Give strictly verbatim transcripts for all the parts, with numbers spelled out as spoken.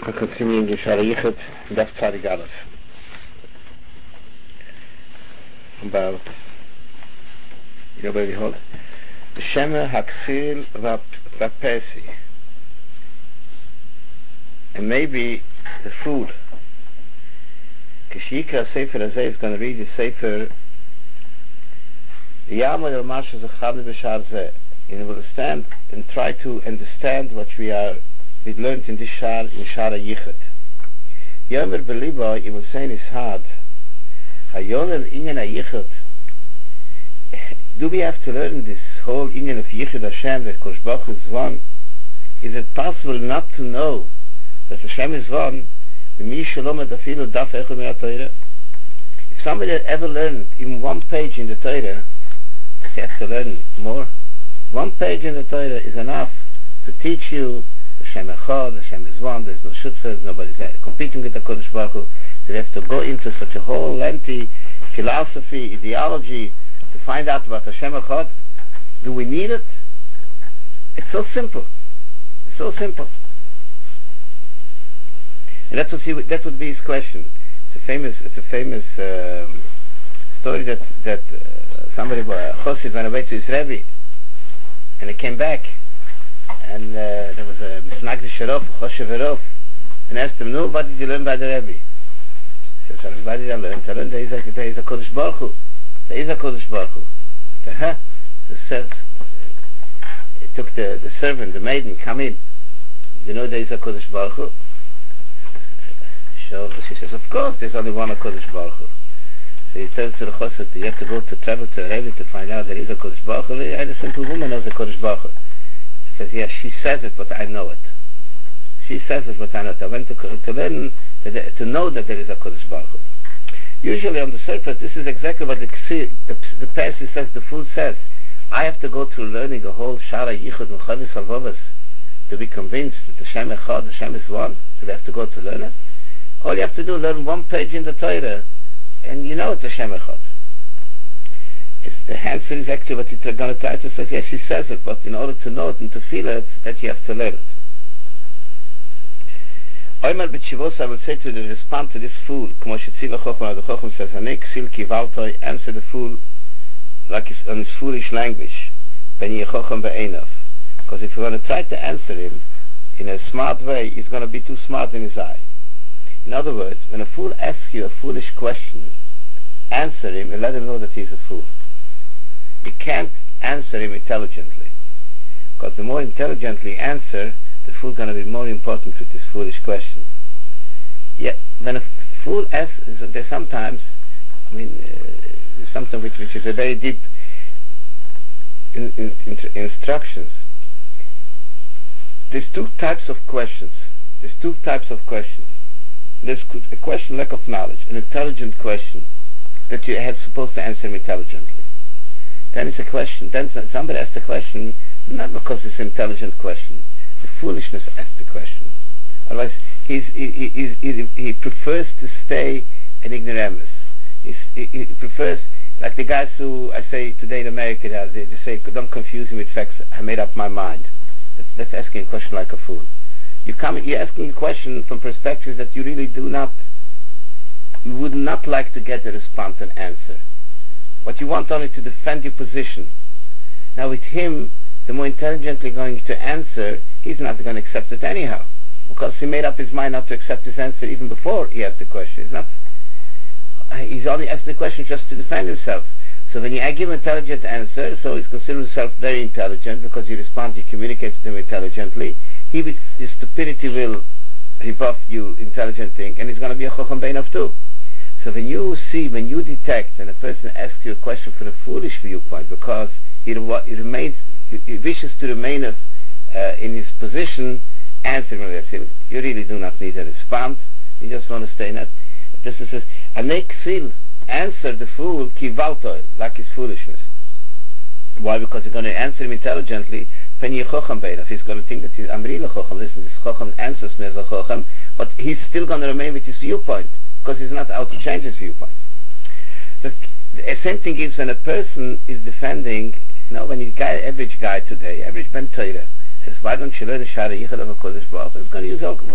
I continue in Shara Yichud, Daf Tzadik Aleph. About, you know where we hold? Shema Haksil Vapesi. And maybe the food. Kishika Sefer Azeh is going to read the Sefer Yamad El Marsha Zechad B'Shar Zeh. And we'll understand and try to understand what we are we learned in this Shar, in Shara Yichud. Yomer Beliba, you will say in his heart, Hayoler Inyan HaYichud. Do we have to learn this whole Inyan of Yichud Hashem, that Kosh Baruch Hu is one? Is it possible not to know that Hashem is one? If somebody had ever learned in one page in the Torah, he has to learn more. One page in the Torah is enough to teach you Hashem Echad, Hashem is one, there's no shutfers, nobody's competing with the Kodesh Baruch Hu. They have to go into such a whole lengthy philosophy, ideology, to find out about Hashem Echad. Do we need it? It's so simple. It's so simple. And that's what he, that would be his question. It's a famous, it's a famous um, story that that uh, somebody, a Chossid, went away to his Rebbe, and he came back. And uh, there was a Misnagdish Rof, Choshev Rof, and asked him, no, what did you learn by the Rebbe? He says, what did I learn? I learned there is a, there is a Kodesh Baruch Hu. There is a Kodesh Baruch Hu. So, huh? So says, he took the, the servant, the maiden, come in. You know there is a Kodesh Baruch Hu? So she says, of course, there's only one Kodesh Baruch Hu. So he tells to the Chosed, you have to go to travel to a Rebbe to find out there is a Kodesh Baruch Hu. And a simple woman knows the Kodesh Baruch Hu. Says, yes, she says it, but I know it. She says it, but I know it. I went to, to learn, that, to know that there is a Kodesh Baruch Hu. Usually on the surface, this is exactly what the the, the passage says, the fool says. I have to go through learning the whole Shara Yichud Mechavis Avovas to be convinced that Hashem Echad, Hashem is one. So we have to go to learn it. All you have to do is learn one page in the Torah, and you know it's Hashem Echad. It's the answer is actually what you're going to try to say. Yes, she says it, but in order to know it and to feel it, that you have to learn it. Oymar b'tshivos, I will say to the respond to this fool, Kmo shetzila Chochma, the Chochma says, Hanek silki valtoi, answer the fool like his, on his foolish language, ben yechocham be'enav. Because if you're going to try to answer him in a smart way, he's going to be too smart in his eye. In other words, when a fool asks you a foolish question, answer him and let him know that he's a fool. You can't answer him intelligently, because the more intelligently answer, the fool is going to be more important with this foolish question. Yeah, when a fool asks, there's sometimes, I mean, uh, something which, which is a very deep in, in, in, instructions. There's two types of questions. There's two types of questions. There's a question lack of knowledge, an intelligent question that you are supposed to answer him intelligently. Then it's a question. Then somebody asks the question not because it's an intelligent question. The foolishness asks the question. Otherwise, he's, he, he, he, he prefers to stay an ignoramus. He's, he, he prefers, like the guys who I say today in America, they, they say, don't confuse him with facts. I made up my mind. That's, that's asking a question like a fool. You come, you're asking a question from perspectives that you really do not, you would not like to get a response and answer. What you want only to defend your position. Now with him, the more intelligently going to answer, he's not going to accept it anyhow, because he made up his mind not to accept his answer even before he asked the question. He's not. He's only asking the question just to defend himself. So when you give him an intelligent answer, so he considers himself very intelligent because he responds, he communicates to him intelligently. He with his stupidity will rebuff you intelligent thing, and he's going to be a chacham beinav too. So when you see, when you detect, and a person asks you a question from a foolish viewpoint, because he, he remains, he wishes to remain uh, in his position, answer him. You really do not need a response. You just want to stay in that. The person says, "Anek sil," answer the fool, kivaltoi, like his foolishness. Why? Because you're going to answer him intelligently. Pen yechocham beinav. He's going to think that he's amri lechocham. Listen, this chocham answers me as a chocham, but he's still going to remain with his viewpoint, because he's not out to change his viewpoint. The, the same thing is when a person is defending, you know, when he's guy, average guy today, average Ben Torah, says, why don't you learn a Shara Yichud of a Kodesh Baruch Hu? He's going to use alcohol. Why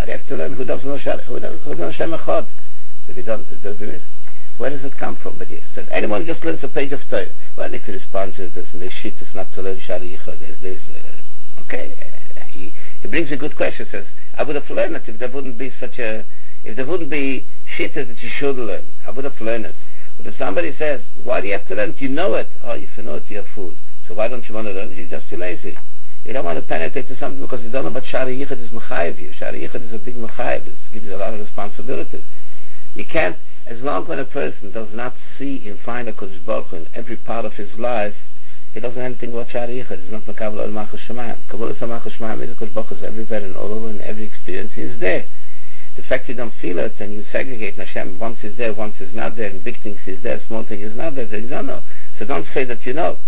they have to learn who doesn't know Shari, who doesn't, who doesn't know Shem Echad. If he doesn't, it doesn't miss. Where does it come from? But he said, anyone just learns a page of Torah. Well, if he responds to this and this shit is not to learn Shari Echad, there's this. Uh, okay, uh, he he brings a good question. Says, I would have learned it if there wouldn't be such a, if there wouldn't be shit that you should learn. I would have learned it. But if somebody says, why do you have to learn it? You know it. Oh, if you know it, you have food. So why don't you want to learn it? You're just too lazy. You don't want to penetrate to something because you don't know what Shari Yichud is mechayev you. Shari Yichud is a big mechayev. It gives you a lot of responsibilities. You can't, as long as a person does not see and find a Kodesh Baruch Hu in every part of his life, he doesn't know anything about Shari Yichud. It's not Mekabel al Malchus Shemayim. Kabbalah al Malchus Shemayim is a Kodesh Baruch Hu is everywhere and all over, and every experience is there. The fact you don't feel it and you segregate Hashem, once is there, once is not there, and big things is there, small thing is not there, then you don't know. So don't say that you know.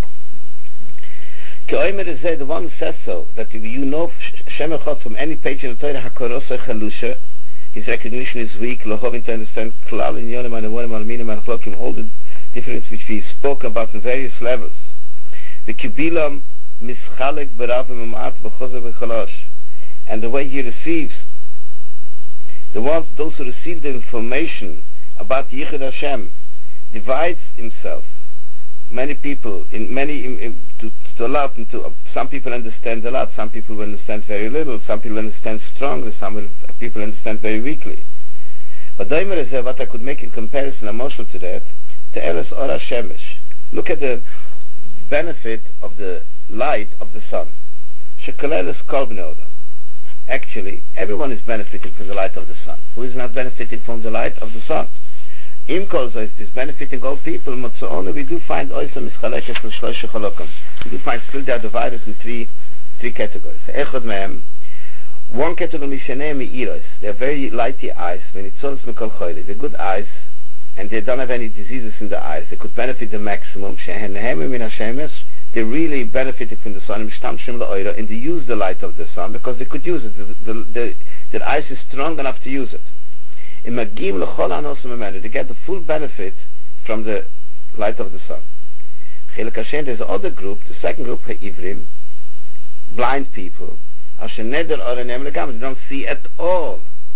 The one who says so, that if you know Shem Echad from any page in the Torah, HaKorosei Chalusha, his recognition is weak, Lohovin to understand Klal in Yonim and Avonim Alminim and Chlokim, all the difference which we spoke about in various levels. The Kibilam Mischalek Beravim Umat B'chozer B'chalash, and the way he receives, the ones, those who receive the information about Yichud Hashem, divides himself. Many people, in many, in, in, to, to a lot, and to, uh, some people understand a lot, some people will understand very little, some people understand strongly, some will, uh, people understand very weakly. But Daimer is uh, what I could make in comparison, emotional to that, to Eres Ora Shemesh. Look at the benefit of the light of the sun. Shekoleles Kol Bnei Odam. Actually, everyone is benefiting from the light of the sun. Who is not benefiting from the light of the sun? Im Kol Zois is benefiting all people, but so only we do find Oisam Mischalekes L'Shloishe Cholokim. We do find still they are divided in three three categories. Echad Mehem, one category Mishanei Meiros. They are very lighty eyes. When it's all Mikol Choyle, they're good eyes, and they don't have any diseases in the eyes. They could benefit the maximum. Shehen Nehem Min Hashemes. They really benefited from the sun, and they use the light of the sun because they could use it. The, the, the, their eyes is strong enough to use it. They get the full benefit from the light of the sun. There's another group, the second group, Ivrim, blind people. They don't see at all.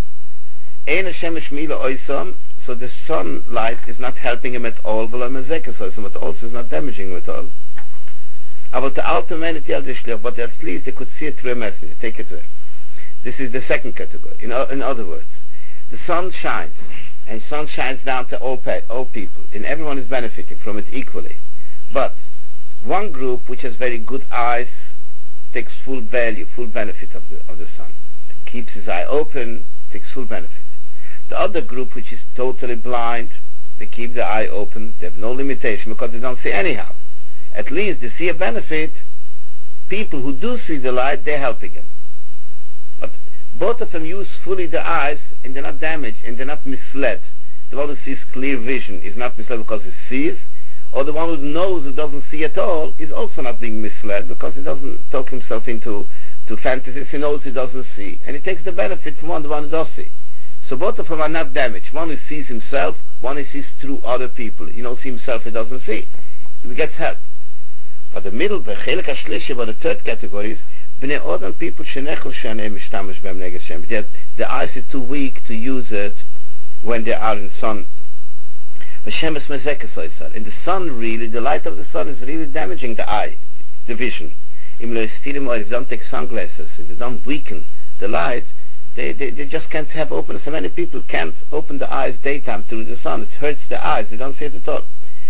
So the sunlight is not helping him at all, but also is not damaging him at all. But at least they could see it through a messenger, take it away. This is the second category. In, in other words, the sun shines, and sun shines down to all, pa- all people, and everyone is benefiting from it equally. But one group which has very good eyes takes full value, full benefit of the of the sun. Keeps his eye open, takes full benefit. The other group which is totally blind, they keep the eye open, they have no limitation because they don't see anyhow. At least they see a benefit. People who do see the light, they're helping him. But both of them use fully the eyes, and they're not damaged, and they're not misled. The one who sees clear vision is not misled because he sees, or the one who knows who doesn't see at all is also not being misled because he doesn't talk himself into to fantasies. He knows he doesn't see, and he takes the benefit from one, the one who does see. So both of them are not damaged. One who sees himself, one who sees through other people. He knows himself, he doesn't see. He gets help. But the middle, the chelik hashlishi, but the third category is bnei odam, people shenechel shanei mishtamish b'hem neged Hashem. The eyes are too weak to use it when they are in sun. Hashem is mezekes oisar. In the sun, really, the light of the sun is really damaging the eye, the vision. If you don't take sunglasses, if you don't weaken the light, they, they, they just can't have open. So many people can't open the eyes daytime through the sun. It hurts the eyes. They don't see it at all.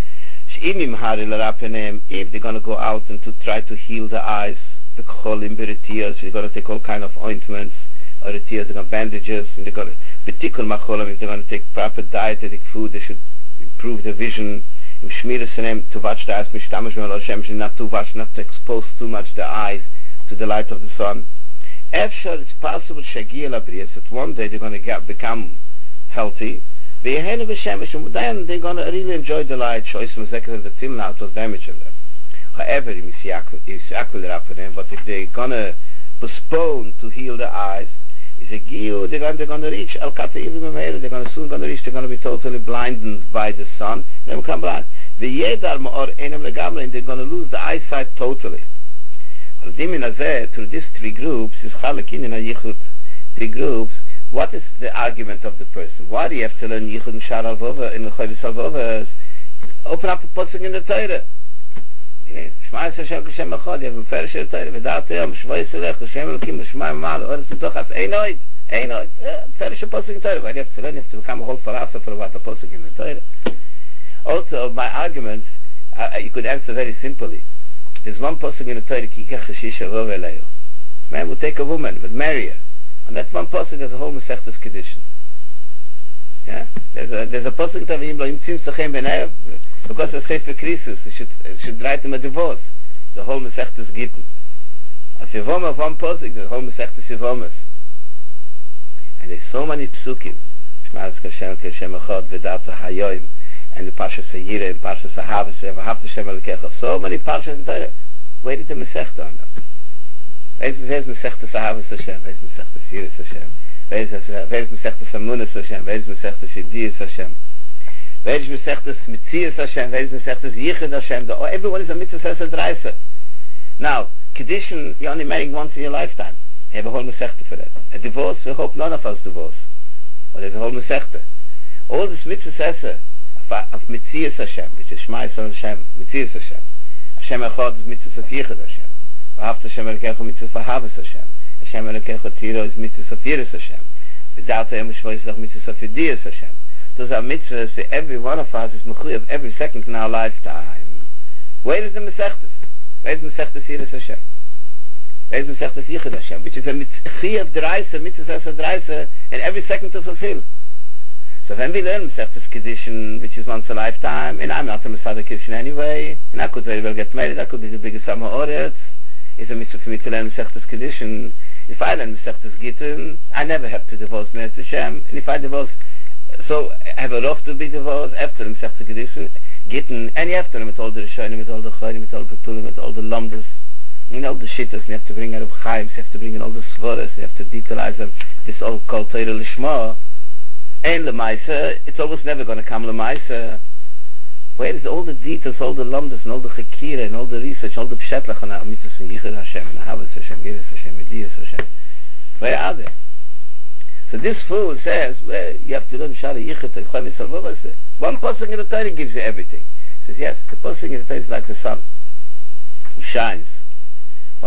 If they're going to go out and to try to heal the eyes, they're going to take all kind of ointments, or the tears, they're going to bandages, and they're going to if they're going to take proper dietetic food, they should improve the vision. To watch the eyes, not to watch, not to expose too much the eyes to the light of the sun. It's possible that one day they're going to get, become healthy. Then they're going to really enjoy the light. Until now it was damaging them. However, but if they're going to postpone to heal the eyes, they're going to reach Al Kata They're going to soon going to reach. They're going to be totally blinded by the sun. They become blind. They're going to lose the eyesight totally. Through these three groups, the groups, what is the argument of the person? Why do you have to learn Yichud and Shar Alvova in the Chodesh Alvova? Open up a pasuk in the Torah. Shema Hashem Hashem Echad. You have a Meferish in the Torah. V'da'at Yom Shvoi Yisrael Hashem Elokim Shema Ma'al Oretz V'tochas Einoid Einoid. Meferish a pasuk in the Torah. Why do you have to learn? You have to become a whole philosopher about the pasuk in the Torah. Also, my arguments, uh, you could answer very simply. There's one pasuk in the Torah. Kikach Hashisha Vov Eleyo. Man will take a woman, would marry her. And that's one pasuk. There's a whole Masechtas Kedushin. Yeah, there's a there's a pasuk that V'im Lo Yimtzim Sachem B'neiv because of Sefer Krisus. It should it should write him a divorce. The whole Masechtas Gittin. If Yevoma of one pasuk, the whole Masechtas Yevomas. And there's so many psukim. Shema Hashem Hashem Echad V'da'at Hayoim and the Parsha Sayira and Parsha Sahavas and V'ahavta Hashem Elokecha. So many parshas in Torah. Where did the Masechta on them? Where's Masechta Sahavas Hashem? Where's Masechta Sayira Hashem? Where's Masechta Samunas Hashem? Where's Masechta Shidiyas Hashem? Where's Masechta Mitzias Hashem? Where's Masechta Yichud Hashem? Oh, everyone is a mitzvah Sesa Dreisa. Now, Kedushin, you're only marrying once in your lifetime. You have a whole Masechta for that. A divorce, we hope none of us divorce. But there's a whole Masechta. All this mitzvah Sesa of Mitzias Hashem, which is Shema Yisrael Hashem, Mitzias Hashem. Hashem Echad is mitzvah of Yichud Hashem. V'ahavta Hashem Elokecha mitzvah of Havas Hashem. Hashem Elokecha Tiro is mitzvah of Yiras Hashem. V'da'at Yom Shvoi Yisrael mitzvah of Yidiyas Hashem. Those are mitzvahs that every one of us is mechuyev every second in our lifetime. Where is the Masechtas? Where is Masechtas Yiras Hashem? Where is Masechtas Yichud Hashem? Which is a mitzvah of D'raisa, mitzvah of D'raisa, and every second to fulfill. So when we learn Masechtas Kedushin, which is once a lifetime, and I'm not a Masechtas Kedushin anyway, and I could very well get married, I could be the biggest summer Oretz, it's a mitzvah for me to learn Masechtas Kedushin. If I learn Masechtas Gittin, I never have to divorce Meretz Hashem, and if I divorce, so I have a rough to be divorced after the Masechtas Kedushin, Gittin, and you have to learn with all the Rishonim, with all the Chorim, with all the Petulim, with all the Lomdas, you know, the Shittas, and you have to bring out of Chaim, you have to bring in all the Svoras, you have to detailize them, this all called Torah Lishma. And Lemaisa, it's almost never going to come Lemaisa. Where is all the details, all the lumdas, and all the chekira, and all the research, all the pshetlach, and our mitzvahs, and Yichud Hashem, and Havas Hashem, Yiras Hashem, Yidiyas Hashem. Where are they? So this fool says, well, you have to learn Shara Yichud, and Chodesh Alvova. One pasuk in the Torah gives you everything. He says, yes, the pasuk in the Torah is like the sun, who shines. But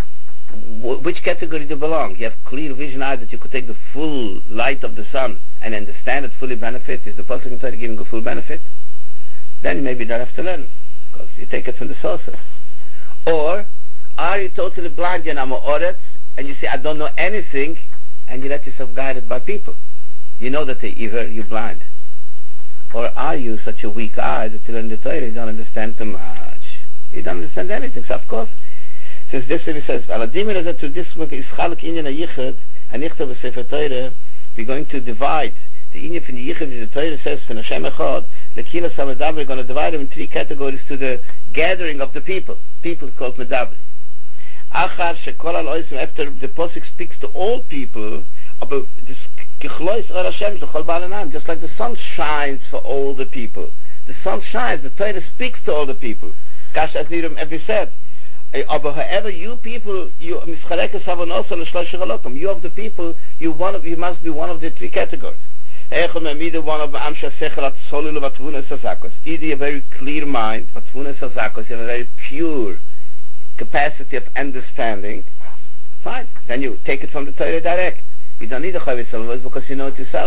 which category do you belong? You have clear vision eye that you could take the full light of the sun and understand it, fully benefit. Is the pasuk in Torah giving a full benefit? Then maybe you don't have to learn, because you take it from the sources. Or are you totally blind, you're Nama Oretz, and you say, I don't know anything, and you let yourself guided by people? You know that they're evil, you're blind. Or are you such a weak eye that you learn the Torah, you don't understand too much? You don't understand anything, so of course. Since this he says, Aladim is to this is Chalak Inyan Yichud, and Yichud of Sefer Torah, we're going to divide the Inyan from the Yichud, the Torah says, from Hashem Echad, Lekila Samadav, we're going to divide them in three categories to the gathering of the people. People called Medaber. Achar Shekol Al Oisim, after the Pasuk speaks to all people, about this Kichlois Or Hashem, the Chol Ba'alanam, just like the sun shines for all the people. The sun shines, the Torah speaks to all the people. Kash as Niram ever said. But however, you people, you Mischarekas Havonos and Shlosh Halokim, you of the people, you one of you must be one of the three categories. Either one of Amsha Sechelat Solulu Vatvuna Sazakos, either a very clear mind, Vatvuna Sazakos, you have a very pure capacity of understanding. Fine, then you take it from the Torah direct. You don't need a Chavis Alvos because you know it yourself.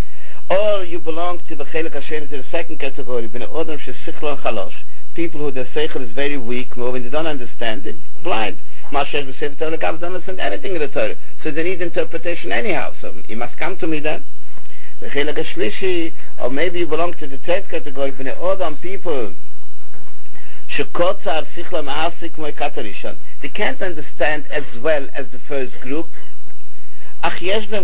Or you belong to the Chelik Hashem, to the second category, B'nei Odom Shesichlo Chalosh. People who their seichel is very weak, when they don't understand it, blind. Mashiach b'Sefer Torah don't understand anything in the Torah, so they need interpretation anyhow. So you must come to me then. Or maybe you belong to the third category, b'nei Odom, people. They can't understand as well as the first group. But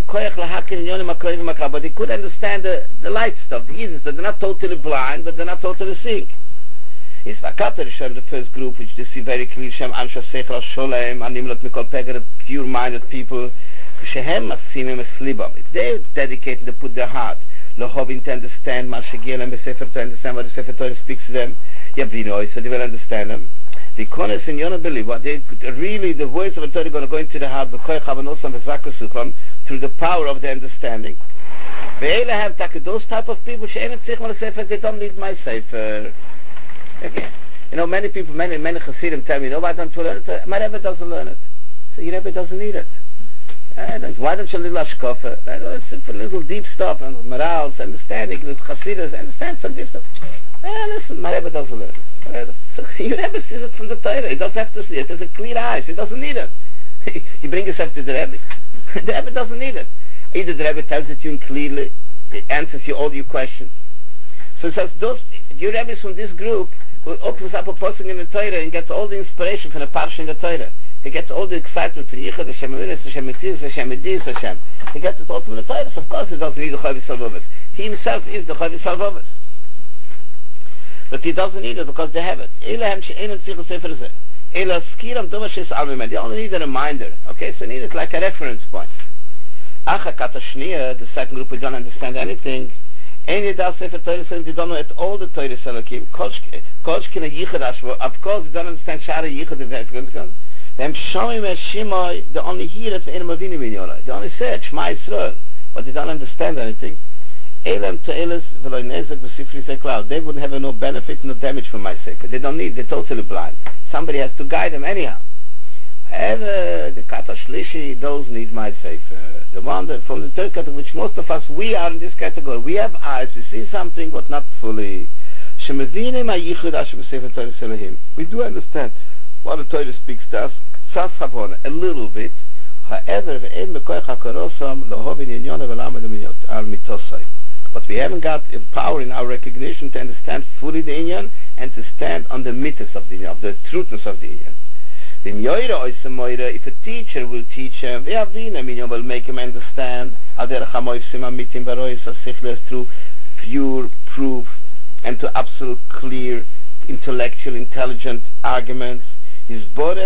they could understand the, the light stuff, the easy stuff. They're not totally blind, but they're not totally seeing. It's the first group, which they see very clearly, Shem Ansha Seichel Sholem, Animlot Mikol Peger, pure-minded people. Shehem Masimim Eslibam. If they're dedicated to put their heart, Lohobin to understand, Mashagiel and Besefer to understand what the Sefer Torah speaks to them, Yavino, so they will understand them. The Konas in Yonah believe what they really the words of the Torah are going to go into the heart through the power of the understanding. They have those type of people. They don't need my sefer. Okay. You know, many people, many many Hasidim tell me, "No, why don't you learn it?" My Rebbe doesn't learn it. So your Rebbe doesn't need it. Don't, why don't you little ashkofa? Right? Simple, little deep stuff and morals, understanding, the Hasidus, understand some deep stuff. Eh, listen, my Rebbe doesn't learn it. Right? So your Rebbe sees it from the Torah. He doesn't have to see it. There's a clear eyes. He doesn't need it. You bring yourself to the Rebbe. The Rebbe doesn't need it. Either the Rebbe tells it to you clearly, it answers you all your questions. So it says, those your Rebbe's from this group who opens up a posting in the Torah and gets all the inspiration from the parsha in the Torah. He gets all the excitement from Yichud, Hashem Avinas, Hashem Mitzvahs, Hashem Medis, Hashem. He gets it all from the Torah. So of course he doesn't need the Chavis Salvavas. He himself is the Chavis Salvavas. But he doesn't need it because they have it. They only need a reminder. Okay, so need it like a reference point. The second group, we don't understand anything. They don't know at all the Torah Salakim. Of course, they don't understand Shara Yichud. They only hear it in Mavini Minyora. They only say it, Shema Yisrael, but they don't understand anything. They wouldn't have no benefit, no damage from my sefer. They don't need, they're totally blind. Somebody has to guide them anyhow. However, the Kata Shlishi, those need my sefer. The one that, from the third category, which most of us, we are in this category. We have eyes, we see something, but not fully. We do understand what the Torah speaks to us, a little bit. However, but we haven't got power in our recognition to understand fully the Inyan and to stand on the mitzvahs of the Inyan, of the truthness of the Inyan. If a teacher will teach him, will make him understand through pure proof and to absolute clear, intellectual, intelligent arguments, he's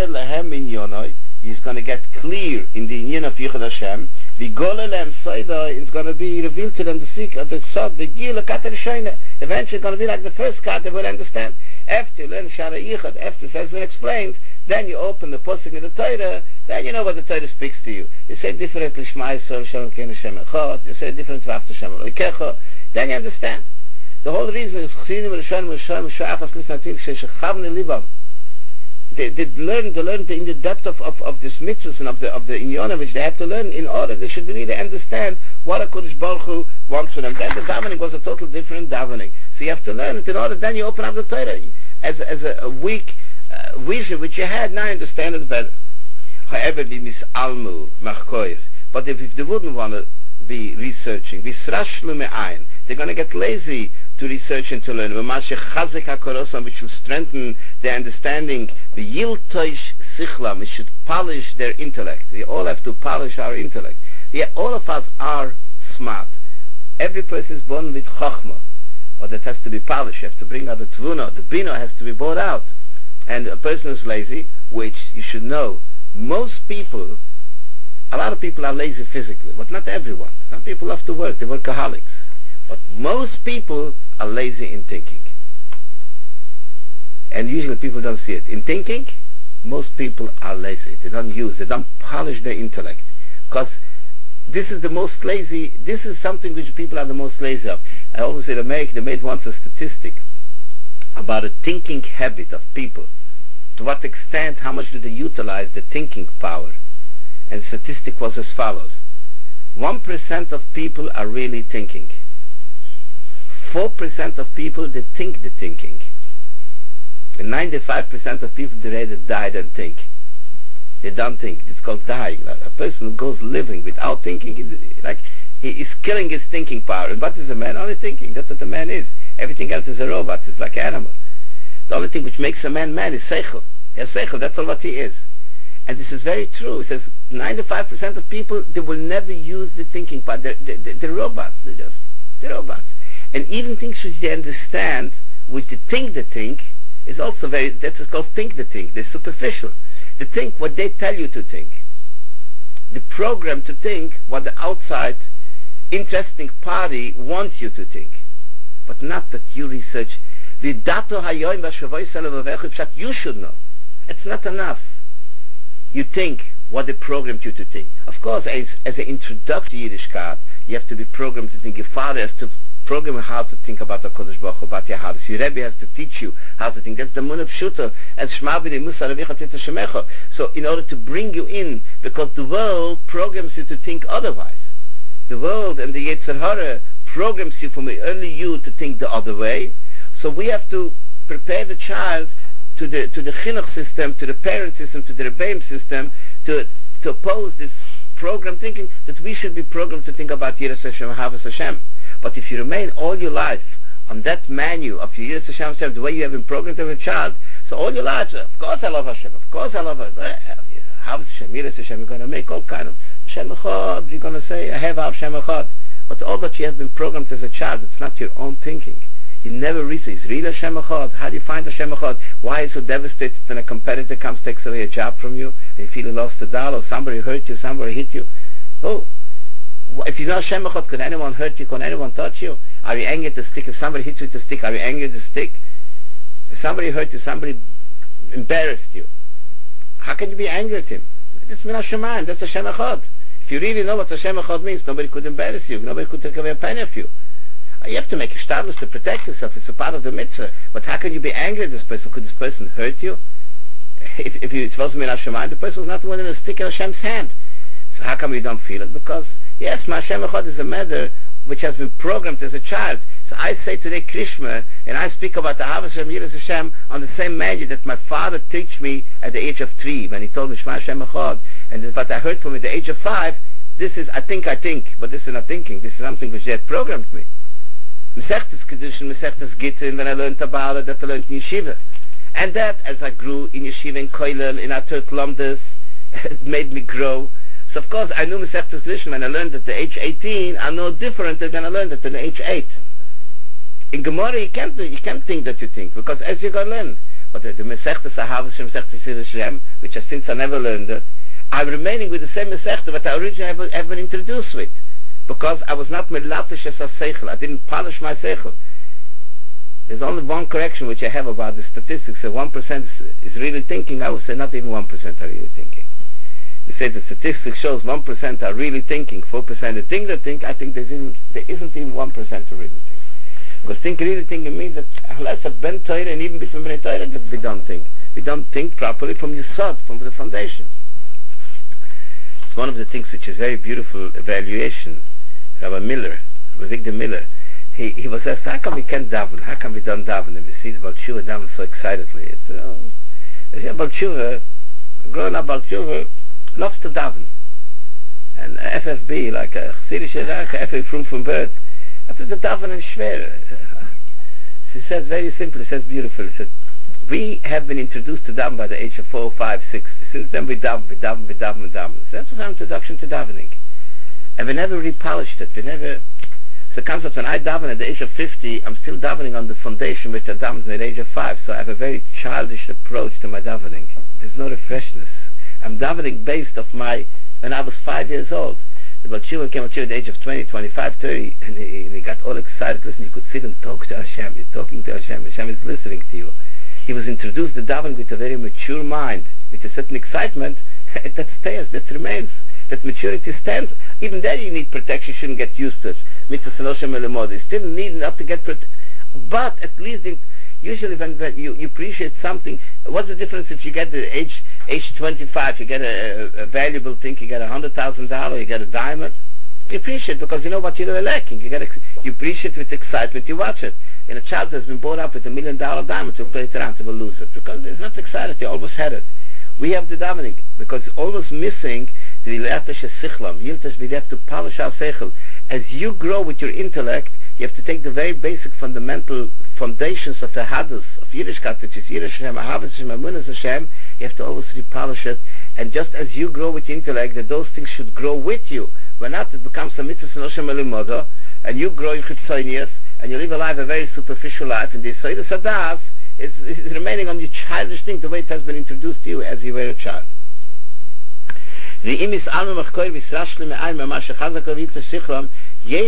going to get clear in the Inyan of Yichud Hashem. It's going to be revealed to them the secret, the Sod, the Gila, Kater Shoyne. Eventually it's going to be like the first Kater will understand. After you learn Shara Yichud, after it has been explained, then you open the posting in the Torah, then you know what the Torah speaks to you. You say differently, Shema Yisrael, Shalom Ken Hashem Echad, you say differently, V'after Hashem Elokecha, then you understand. The whole reason is Chsinim Rishonim Rishonim Sha'achas Lisnatim Shechavne Libam. They, they learn, they learn the, in the depth of, of, of this mitzvahs and of the of the inyana which they have to learn in order they should really understand what a Kodesh Baruch Hu wants from them. Then the davening was a total different davening. So you have to learn it in order, then you open up the Torah. As, as a, a weak uh, vision which you had, now you understand it better. However, we misalmu machkoyer. But if, if they wouldn't want to be researching, they're going to get lazy to research and to learn, which will strengthen their understanding. The yiltoish sichlam, we should polish their intellect. We all have to polish our intellect. Yeah, all of us are smart. Every person is born with chokhmah, but that has to be polished. You have to bring out the tvuna. The bina has to be brought out. And a person is lazy, which you should know, most people, a lot of people are lazy physically, but not everyone. Some people have to work, they're workaholics. But most people are lazy in thinking. And usually people don't see it. In thinking, most people are lazy. They don't use, they don't polish their intellect. Because this is the most lazy, this is something which people are the most lazy of. I always say, they made, they made once a statistic about a thinking habit of people. To what extent, how much do they utilize the thinking power? And the statistic was as follows. one percent of people are really thinking. four percent of people, they think the thinking. And ninety-five percent of people, they rather die than think. They don't think. It's called dying. Like a person who goes living without thinking, like he is killing his thinking power. And what is a man? Only thinking. That's what a man is. Everything else is a robot. It's like an animal. The only thing which makes a man man is seichel. Yes, seichel. That's all what he is. And this is very true. It says ninety-five percent of people, they will never use the thinking part. They're, they're, they're robots. They're just they're robots. And even things which they understand, which they think they think, is also very, that's called think the think. They're superficial. They think what they tell you to think. The program to think what the outside interesting party wants you to think. But not that you research. You should know. It's not enough. You think what they programmed you to think. Of course, as, as an introduction to Yiddishkeit, you have to be programmed to think. Your father has to program you how to think about the Kodesh Baruch Hu, about your house. Your Rebbe has to teach you how to think. That's the Munah Pshuta, as Shema b'nei Musa Revicha Teta Shemecha. So in order to bring you in, because the world programs you to think otherwise. The world and the Yetzer Hara programs you from early you to think the other way. So we have to prepare the child to the to the chinuch system, to the parent system, to the rebbeim system, to to oppose this program thinking that we should be programmed to think about Yiras Hashem, Havas Hashem. But if you remain all your life on that menu of your Yiras Hashem, Hashem, the way you have been programmed as a child, so all your life, of course I love Hashem, of course I love Hashem, Havas Hashem, Yiras Hashem, you're going to make all kind of Hashem Echad, you're going to say, I have Hashem Echad. But all that you have been programmed as a child, it's not your own thinking. You never reach it. Is real Hashem Echad? How do you find Hashem Echad? Why are you so devastated when a competitor comes, takes away a job from you, and you feel you lost a dollar, or somebody hurt you, somebody hit you? Oh, if you know Hashem Echad, could anyone hurt you? Could anyone touch you? Are you angry at the stick? If somebody hits you with the stick, are you angry at the stick? If somebody hurt you, somebody embarrassed you, how can you be angry at him? It's Min HaShamayim, that's Hashem Echad. If you really know what Hashem Echad means, nobody could embarrass you, nobody could take away a penny of you. You have to make a status to protect yourself. It's a part of the mitzvah. But how can you be angry at this person? Could this person hurt you? If, if it wasn't Min HaShamayim, the person was not willing to stick in Hashem's hand. So how come you don't feel it? Because, yes, my Hashem Echad is a matter which has been programmed as a child. So I say today Krishma, and I speak about the Havas Hashem, Yiras Hashem, on the same manner that my father taught me at the age of three, when he told me Shema Hashem Echad, and what I heard from him at the age of five. This is, I think I think, but this is not thinking. This is something which they had programmed me. Mesechtes Kedushin, Mesechtes Gittin, when I learned about it, that I learned in Yeshiva. And that, as I grew in Yeshiva, in Koilel, in Atot Lomdes, it made me grow. So of course, I knew Mesechtes Kedushin when I learned at the age eighteen, I know different than I learned at the age eight. In Gemara, you can't, you can't think that you think, because as you go learn. But the Mesechtes Ahavas, Mesechtes Yiras Hashem, which I, since I never learned it, I'm remaining with the same Mesechta that I originally ever, ever introduced with. Because I was not melatish as a seichel. I didn't polish my seichel. There's only one correction which I have about the statistics. So one percent is really thinking. I would say not even one percent are really thinking. They say the statistics shows one percent are really thinking, four percent are think that think. I think there isn't, there isn't even one percent are really think. Because think really thinking means that unless a ben Torah and even between ben Torah that we don't think. We don't think properly from the sod, from the foundation. It's one of the things which is very beautiful evaluation. Rabbi Miller, Rabbi Victor Miller, he, he was asked, how come we can't daven? How come we don't daven? And we see the Baal Tshuva daven so excitedly. It's, you know, you know, Baal Tshuva, growing up Baal Tshuva, loves to daven. And F F B, like a Chassidische Rach, F F from from birth, after the daven is schwer. He says very simple, he says beautiful, he said, we have been introduced to daven by the age of four, five, six. Since then we daven, we daven, we daven, we daven. So that was our introduction to davening. And we never repolished it. We never. So it comes up when I daven at the age of fifty, I'm still davening on the foundation which I davened at the age of five. So I have a very childish approach to my davening. There's no refreshness. I'm davening based off my when I was five years old. The Baal Tshuva came at the age of twenty, twenty-five, thirty, and he, and he got all excited. Listen, you could sit and talk to Hashem. You're talking to Hashem. Hashem is listening to you. He was introduced to davening with a very mature mind, with a certain excitement that stays, that remains. That maturity stands. Even there you need protection. You shouldn't get used to it. Mitzvah Senoshim Elamod. You still need not to get protected. But at least in, usually when, when you, you appreciate something, what's the difference if you get the age age twenty-five, you get a, a, a valuable thing, you get a hundred thousand dollars, you get a diamond. You appreciate it because you know what you're lacking. You get you appreciate it with excitement. You watch it. And a child has been brought up with a million dollar diamond to play it around, to will lose it because it's not excited. You always had it. We have the davening because it's always missing. We have to polish our seichel. As you grow with your intellect, you have to take the very basic fundamental foundations of the hadus, of Yiddishkeit, which is Yiras Hashem, Ahavas Hashem, Amunas Hashem. You have to always repolish it. And just as you grow with your intellect, that those things should grow with you. When not, it becomes a mitzvah Senoshim Elimodah, and you grow in Chitzonius, and you live a life, a very superficial life, and the Yisrael Sadas is, is remaining on your childish thing, the way it has been introduced to you as you were a child. If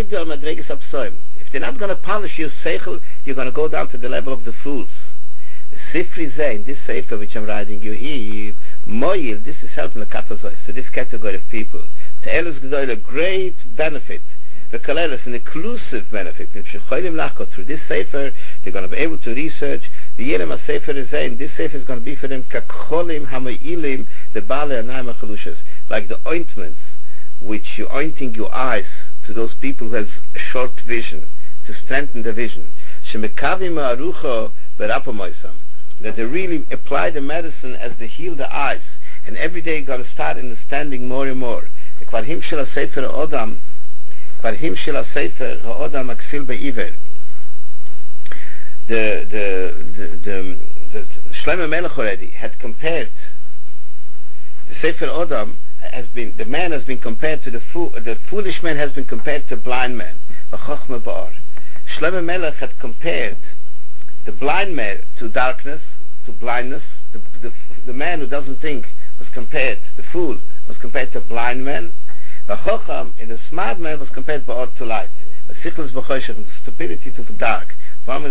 they're not going to polish your seichel, you're going to go down to the level of the fools. Sifri Zain, this Sefer which I'm writing you here, Moyil, this is helping the Katazois, to this category of people. To Elus G'dol, a great benefit. The Kalelis, an inclusive benefit. Through this Sefer, they're going to be able to research. The Yelem Sefer Zain, this Sefer is going to be for them Kacholim Hama'ilim, the Bale Anayim Achalushas, like the ointments which you're ointing your eyes to those people who have short vision, to strengthen the vision. Shemekavim Arucho Berapamoisam, that they really apply the medicine as they heal the eyes, and every day you're going to start understanding more and more. Kvarhim Shel Sefer Odam, Kvarhim Shel Sefer Odam Aksil Be'iver. The the the the, the Shlomo Melech already had compared the Sefer Odam has been the man has been compared to the fool, the foolish man has been compared to blind man. V'chochma ba'or. Shlomo Melech had compared the blind man to darkness, to blindness. The, the, the man who doesn't think was compared, the fool was compared to blind man. The Chocham, and the smart man was compared ba'or to light. The sichlos b'choshech, and the stupidity to the dark. There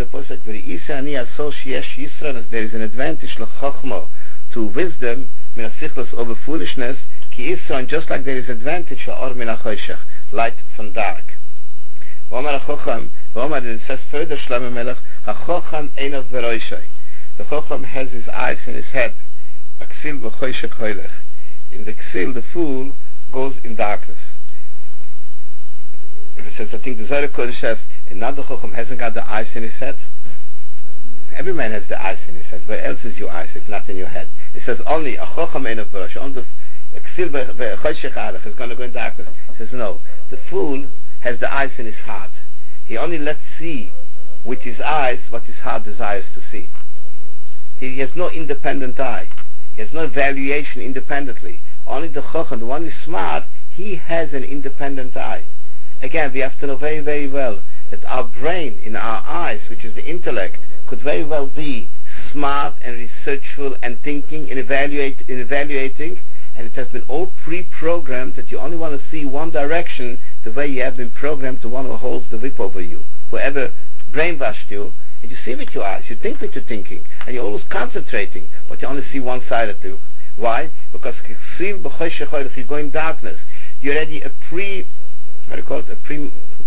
is an advantage l'chochma to wisdom, min sichlos over foolishness, ki isra, just like there is advantage for min choshech, light from dark. V'omar Chocham, v'omar, it says further Shlomo Melech, HaChocham einav v'roishai. The Chocham has his eyes in his head. Aksil v'choshech hoylech. In the ksil, the fool goes in darkness. If it says, I think the Zohar Kodesh says, another Chocham hasn't got the eyes in his head. Every man has the eyes in his head. Where else is your eyes if not in your head? It says only a Chocham einav v'roishai. On the ksil v'choshech hoylech is going to go in darkness. It says no. The fool has the eyes in his heart. He only lets see with his eyes what his heart desires to see. He has no independent eye. He has no evaluation independently. Only the Chocham, the one who is smart, he has an independent eye. Again, we have to know very, very well that our brain in our eyes, which is the intellect, could very well be smart and researchful and thinking and evaluate, in evaluating, and it has been all pre-programmed that you only want to see one direction, the way you have been programmed to one who holds the whip over you. Whoever brainwashed you, and you see with your eyes, you think with your thinking, and you're always concentrating, but you only see one side of you. Why? Because if you go in darkness, you're already a pre, what do you call it, a pre,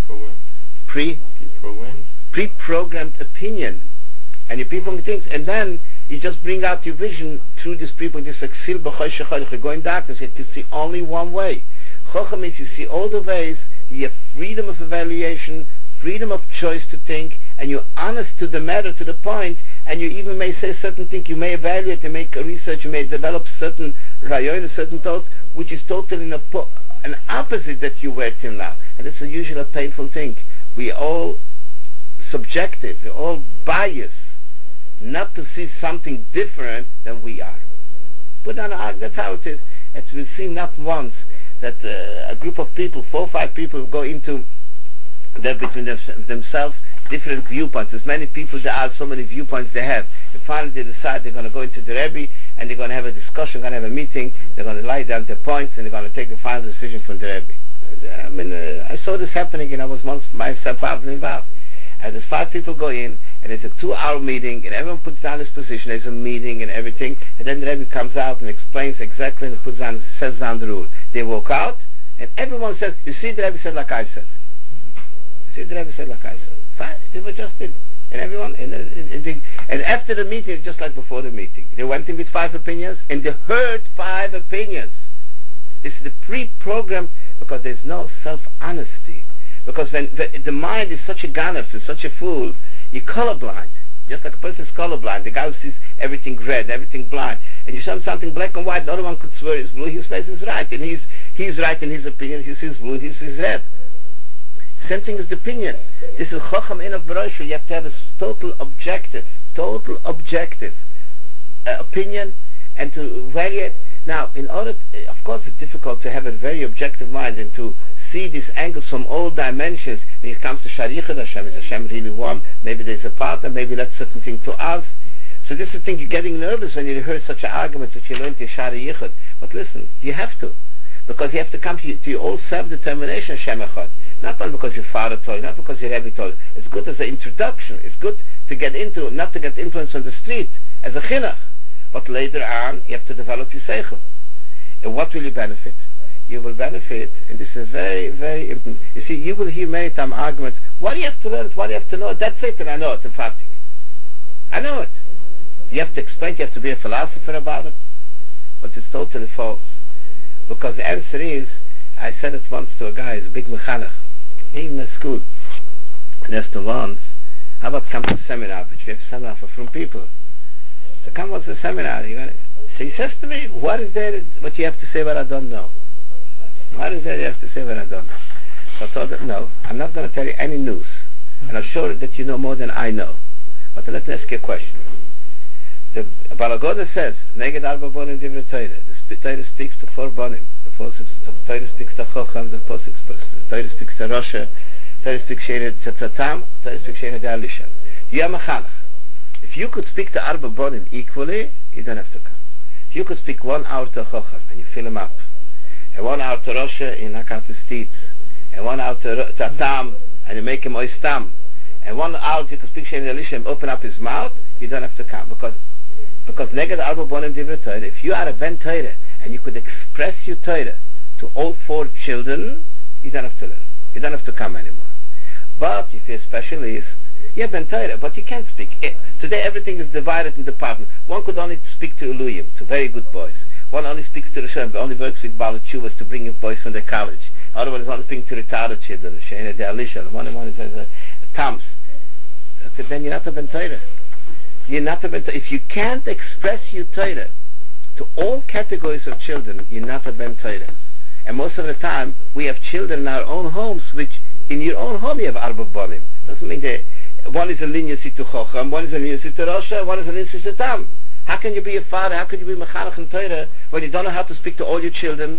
pre, pre-programmed, pre-programmed opinion, and your people think, and then you just bring out your vision through this people, this exil b'choshech, you go in darkness, you can see only one way. Chocham means you see all the ways, you have freedom of evaluation, freedom of choice to think, and you're honest to the matter, to the point, and you even may say certain things, you may evaluate, you make a research, you may develop certain rayon, certain thoughts, which is totally an, oppo- an opposite that you were till now. And it's a usually a painful thing. We're all subjective, we're all biased, not to see something different than we are. But that's how it is. It's been seen not once that uh, a group of people, four or five people, go into them between them, themselves different viewpoints. As many people there are, so many viewpoints they have. And finally they decide they're going to go into the Rebbe and they're going to have a discussion, going to have a meeting, they're going to lie down their points and they're going to take the final decision from the Rebbe. I mean, uh, I saw this happening and I was once myself involved. And there's five people go in and it's a two-hour meeting and everyone puts down his position. There's a meeting and everything, and then the Rebbe comes out and explains exactly and puts down, says down the rule. They walk out and everyone says, you see, the Rebbe said like I said. You see, the Rebbe said like I said. Fine, they were just in. And everyone, and, and, and, and after the meeting, just like before the meeting, they went in with five opinions and they heard five opinions. This is the pre-programmed, because there's no self-honesty. Because when the, the mind is such a ganef, is such a fool, you're colorblind. Just like a person is colorblind. The guy who sees everything red, everything blind. And you show him something black and white, the other one could swear it's blue, his face is right. And he's he's right in his opinion, he sees blue, he sees red. Same thing as the opinion. This is Chocham einav v'roishai. You have to have a total objective, total objective uh, opinion, and to evaluate. Now, in order, to, of course, it's difficult to have a very objective mind and to see these angles from all dimensions. When it comes to Sharichah, Hashem, is Hashem really warm? Maybe there's a partner, maybe that's certain thing to us. So this is the thing, you're getting nervous when you hear such an argument that you learn to Sharichah. But listen, you have to. Because you have to come to, you, to your own self-determination, Shem Echad. Not only because your father told you, not because your Rebbe told you. It's good as an introduction. It's good to get into, not to get influence on the street, as a chinuch. But later on, you have to develop your seichel. And what will you benefit? You will benefit, and this is very, very important. You see, you will hear many times arguments, what do you have to learn, what do you have to know? That's it, and I know it, in fact. I know it. You have to explain, you have to be a philosopher about it. But it's totally false. Because the answer is, I said it once to a guy, he's a big mechanech, in the school. And asked him once, how about come to a seminar, but we have a seminar for from people. So come on to the seminar. You so he says to me, what is there, what you have to say what I don't know? What is there you have to say what I don't know? So I told him, no, I'm not going to tell you any news. And I'm sure that you know more than I know. But let me ask you a question. The Balagoda says, Neged Arba Bonim Divrei Torah. The Torah speaks to four Bonim. The Torah speaks to Chocham, the Torah speaks to Rosha, the Torah speaks to Tatam, the Torah speaks to Alisha. You are Mechanach. If you could speak to Arba Bonim equally, you don't have to come. If you could speak one hour to Chocham, and you fill him up, and one hour to Rosha, you knock out his teeth, and one hour to Tatam, and you make him Oistam, and one hour you can speak to Alisha and open up his mouth, you don't have to come. Because Because Neged Arba Bonim Divrei Torah, if you are a Ben Torah and you could express your Torah to all four children, you don't have to learn. You don't have to come anymore. But if you're a specialist, you're Ben Torah, but you can't speak. It, today everything is divided in departments. One could only speak to Eluyim, to very good boys. One only speaks to the Shem, only works with Baal Tshuvas to bring in boys from the college. Other one is only speaking to retarded children, Sheina de Alisha, one one is a Tams. Okay, then you're not a Ben Torah. You're not a Ben Torah. If you can't express your Torah to all categories of children, you're not a Ben Torah. And most of the time, we have children in our own homes, which in your own home you have Arba Bonim. Doesn't mean that one is a linear to Chocham, one is a linear to Rosha, one is a linear to Tam. How can you be a father? How can you be Mechanech in Torah when you don't know how to speak to all your children?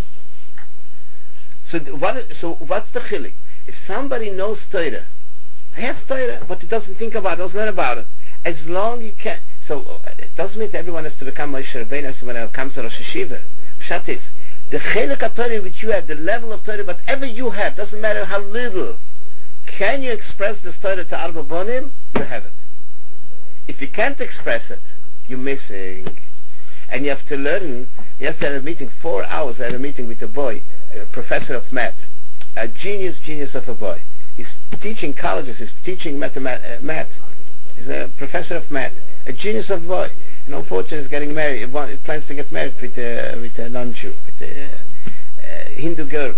So what? So what's the chilik? If somebody knows Torah, he has Torah, but he doesn't think about it, doesn't learn about it. As long you can, so it doesn't mean that everyone has to become Moshe Rabbeinu when it comes to Rosh Hashiva. Pshat is, the chelik of Torah which you have, the level of Torah, whatever you have, doesn't matter how little, can you express the Torah to Arba Bonim? You have it. If you can't express it, you're missing. And you have to learn. Yesterday I had a meeting, four hours I had a meeting with a boy, a professor of math, a genius, genius of a boy. He's teaching colleges, he's teaching mathemat- uh, math. He's a professor of math, a genius of a boy. And unfortunately he's getting married, he plans to get married with a, with a non-Jew, with a, a Hindu girl.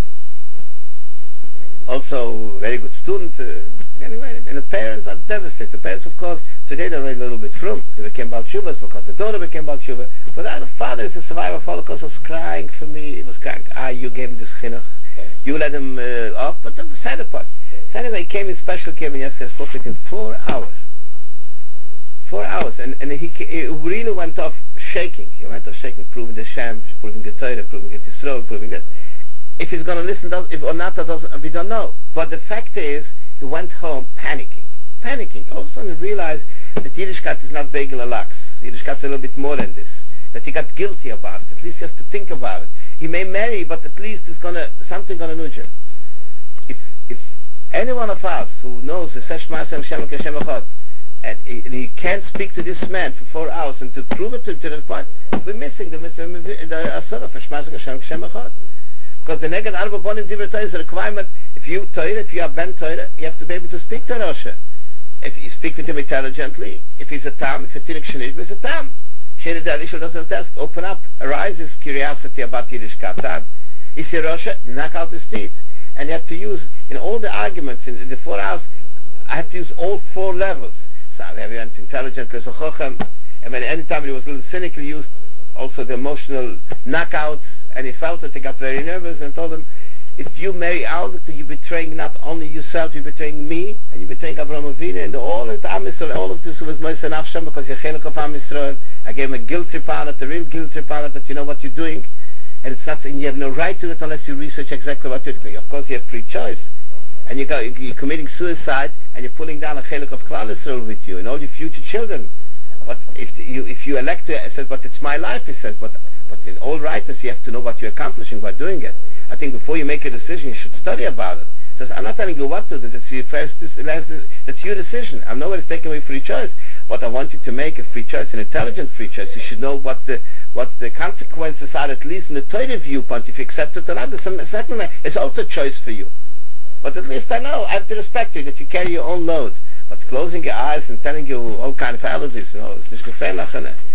Also very good student, uh, getting married. And the parents are devastated. The parents, of course, today they're a little bit frum. They became Baal Tshuvas because the daughter became Baal Tshuva. But the father is a survivor of Holocaust, was crying for me. He was crying, ah, you gave him this chinuch. You let him uh, off, but the sad part. So anyway, he came in special care and yesterday spoke with him four hours. Four hours. And, and he, he really went off shaking. He went off shaking, proving the Shem, proving the Torah, proving the Yisroel, proving that. If he's going to listen, does, if or not, does, we don't know. But the fact is, he went home panicking. Panicking. All of a sudden he realized that Yiddishkeit is not bagel lax. Yiddishkeit is a little bit more than this. That he got guilty about it. At least he has to think about it. He may marry, but at least it's gonna something gonna nudge him. If if any one of us who knows the Sesh Ma'aseh Shem Keshem Echad, and he, and he can't speak to this man for four hours and to prove it to, to that point, we're missing the the asur of Sesh Ma'aseh Shem Keshem Echad. Because the Neged Arba Bonim Divrei Torah is a requirement. If you Torah, if you are Ben Torah, you have to be able to speak to Rosha. If you speak with him intelligently, if he's a Tam, if a Tirik Shenish, he's a Tam. Sheina de Alisha doesn't have to ask. Open up, arises curiosity about Yiddishkeit. If you're Rosha, knock out his teeth. And you have to use, in all the arguments, in, in the four hours, I have to use all four levels. So we went intelligent, there's a Chochem, and when any time he was a little cynically used, also the emotional knockouts, and he felt it, he got very nervous, and told him, if you marry out, you're betraying not only yourself, you're betraying me, and you're betraying Avraham Avinu, and all of the Am Yisrael, all of this was Moshe Nafsham, because you're chelik of Am Yisrael. I gave him a guilt trip on it, a real guilt trip on it, that you know what you're doing, and it's not, and you have no right to it unless you research exactly what you're doing. Of course, you have free choice, and you go, you're committing suicide, and you're pulling down a chelik of Klal Yisrael with you, and all your future children. But if you if you elect to, it says, but it's my life, he says, but but in all rightness, you have to know what you're accomplishing by doing it. I think before you make a decision, you should study about it. He says, I'm not telling you what to do. That's your first, that's your decision. I'm nobody's taking away free choice. But I want you to make a free choice, an intelligent free choice. You should know what the what the consequences are, at least in the Torah viewpoint. If you accept it or not, certainly it's also a choice for you. But at least I know, I have to respect you, that you carry your own load. But closing your eyes and telling you all kind of allergies, you know, it's nicht gefährlich.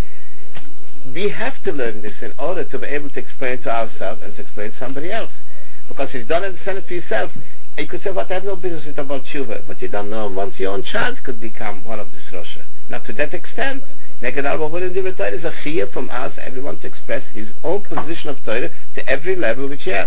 We have to learn this in order to be able to explain to ourselves and to explain to somebody else. Because if you don't understand it for yourself, you could say, what, I have no business with about tshuva. But you don't know once your own child could become one of this Rosha. Not to that extent. Neged Arba Avodim Divrei Torah is a chiyuv from us, everyone to express his own position of Torah to every level which he has.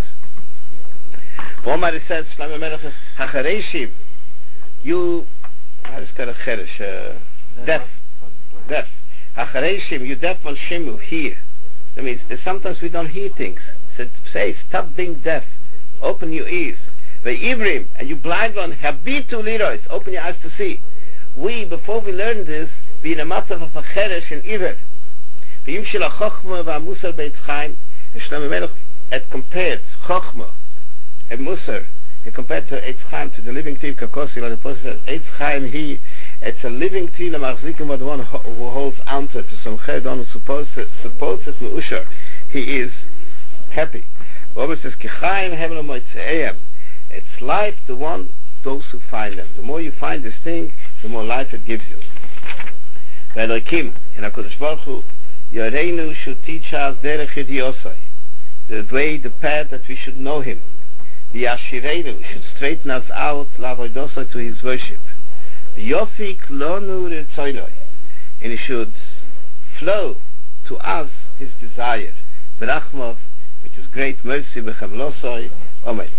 Omar says, Shlomo Melech says, Hachareishim, you, how is that a cheresh? Uh, deaf. Deaf. Hachareishim, you deaf on Shimu, hear. That means that sometimes we don't hear things. So say, stop being deaf. Open your ears. Ve'ivrim, and you blind one, habitu lirois, open your eyes to see. We, before we learn this, be in a matzav of a cheresh and iver. Ve'im shel ha-chochma v'ha-musar b'Etz Chaim, and Shlomo Melech had compared chochma and musar, he compared to Eitz Chaim, to the living tree, Kakosi, like the Prophet says, Eitz Chaim, he, it's a living tree, the Machzikim, the one who holds onto it, to some chedon, who supports it, supports it, Me'usher. He is happy. Robert says, Kichaim Hemel Moitzeeyem. It's life, the one, those who find them. The more you find this thing, the more life it gives you. Ve'elokim, in HaKadosh Baruch Hu, Yoreinu should teach us derech yediosai, the way, the path that we should know him. The Ashireinu should straighten us out, lavoidosai, to his worship. The Yofik lonu retzoiloi, and he should flow to us his desire. Berachmov, which is great mercy, bechamlosai, Amen.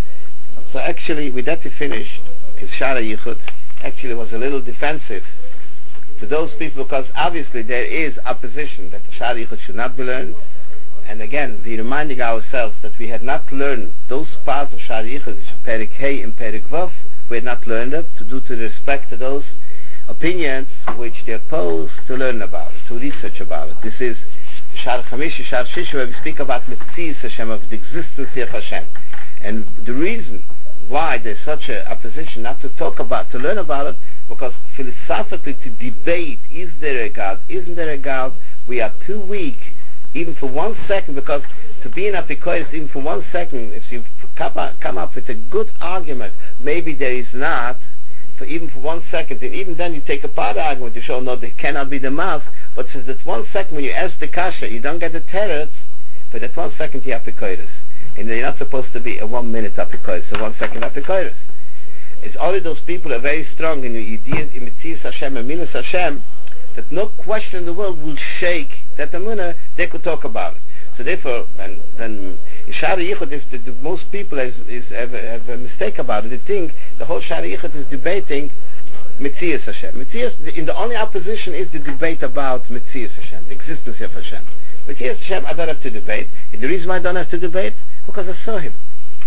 So actually, with that we finished, because Shara Yichud actually was a little defensive to those people, because obviously there is opposition that the Shara Yichud should not be learned. And again, we're reminding ourselves that we had not learned those parts of Shara Yichud, which are Perik Hey and Perik Vav. We had not learned it, to do to respect to those opinions which they oppose, to learn about it, to research about it. This is Shar Chamishi, Shar Shishu, where we speak about Metzias Hashem, of the existence of Hashem. And the reason why there's such an opposition not to talk about, to learn about it, because philosophically to debate, is there a God, isn't there a God, we are too weak, even for one second, because to be in Apikois, even for one second, if you come up, come up with a good argument, maybe there is not, for even for one second, and even then you take apart the argument to show, no, there cannot be the mouth, but since that one second when you ask the kasha, you don't get the teretz, but that one second you have Apikois. And you're not supposed to be a one minute Apikois, a one second Apikois. It's only those people are very strong in the ideas, in Metzias Hashem and Minas Hashem, that no question in the world will shake that the Munah, they could talk about it. So therefore, and then in Shara Yichud, is the, the most people is, is have, a, have a mistake about it. They think the whole Shara Yichud is debating Metzias Hashem. Metzias, in the only opposition is the debate about Metzias Hashem, the existence of Hashem. Metzias Hashem, I don't have to debate. And the reason why I don't have to debate, because I saw him.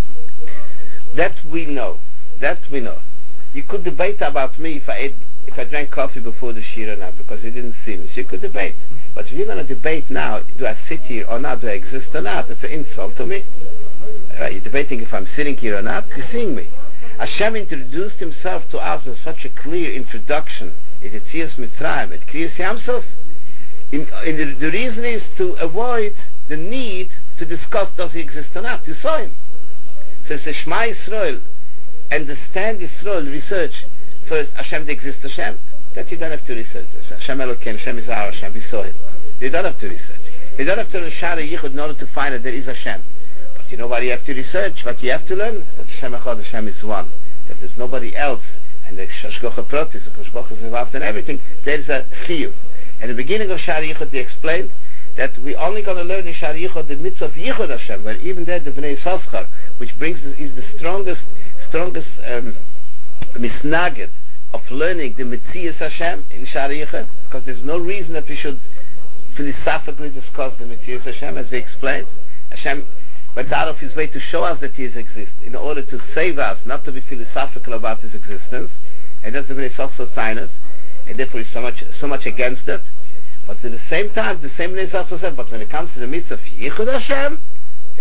That we know. That we know. You could debate about me if I ate, if I drank coffee before the shir or not, because you didn't see me. So you could debate. But if you're going to debate now, do I sit here or not, do I exist or not, it's an insult to me. Uh, you're debating if I'm sitting here or not, you're seeing me. Hashem introduced himself to us with such a clear introduction. It is Yetzias Mitzrayim, it Kriyas Yamsuf. In, in the, the reason is to avoid the need to discuss does he exist or not. You saw him. So it's a Shema Yisrael. Understand Yisrael, research. First, Hashem, the exists Hashem. That you don't have to research. Hashem Elokim, Hashem is our Hashem. We saw him. You don't have to research. You don't have to learn Shara Yichud in order to find that there is Hashem. But you know what you have to research? What you have to learn? That Hashem Echad, Hashem is one. That there's nobody else. And the Shashgocha Protis, the Shashgocha is involved in everything. There's a Chiyuv. At the beginning of Shara Yichud, they explained that we're only going to learn in Shara Yichud the mitzvah of Yichud Hashem, where even there the Bnei Yissaschar, which brings is the strongest, strongest um, misnaged of learning the Metzias Hashem in Shara Yichud, because there's no reason that we should philosophically discuss the Metzias Hashem, as we explained. Hashem went out of his way to show us that he exists, in order to save us, not to be philosophical about his existence, and that's the Bnei Yissaschar sinus, and therefore he's so much, so much against it. But at the same time, the same Bnei Yissaschar said, but when it comes to the mitzvah of Yichud Hashem,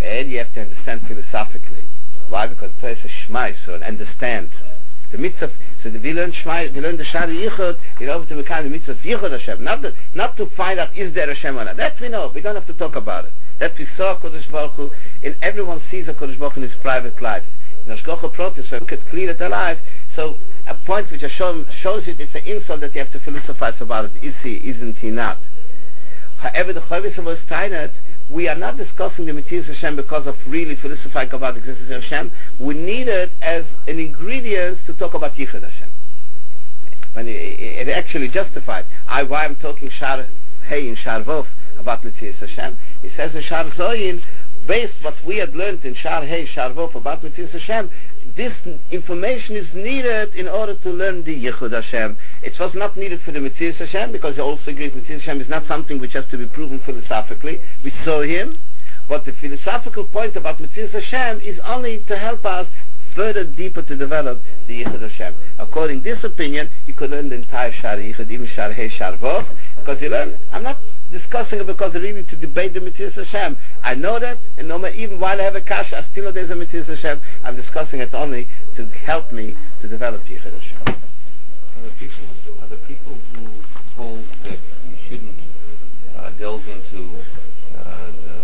and you have to understand philosophically. Why? Because Torah is a shmai, so understand. The mitzvah, so the, we learn shmai, we learn the Shari Yichud in order to become the mitzvah of Yichud Hashem, not, the, not to find out is there Hashem or not. That we know, we don't have to talk about it. That we saw Kodesh Baruch Hu, and everyone sees a Kodesh Baruch Hu in his private life. In Hashgacha Pratis, so look at clean it alive, so a point which show, shows it, it's an insult that you have to philosophize about it. Is he, isn't he not? However, the Chavis of Tainet, we are not discussing the Mitzvah Hashem because of really philosophizing about the existence of Hashem. We need it as an ingredient to talk about Yichud Hashem. When it, it actually justified. I, why I'm talking Shar Hey in Shar Vov about Mitzvah Hashem. It says in Shar Zoyin, based what we had learned in Shar Hey, Shar Vov about Mitzvah Hashem, this information is needed in order to learn the Yichud Hashem. It was not needed for the Mitzvah Hashem, because he also agrees Mitzvah Hashem is not something which has to be proven philosophically. We saw him, but the philosophical point about Mitzvah Hashem is only to help us further deeper to develop the Yichud Hashem. According to this opinion, you could learn the entire Shar Yichud, even Shar Hey, Shar Vov, because you learn, I'm not discussing it because I really to debate the Mitzvah Hashem. I know that, and no matter, even while I have a kasha, I still know there's a Mitzvah Hashem. I'm discussing it only to help me to develop Yichud Hashem. Are the people, are the people who hold that you shouldn't uh, delve into uh, the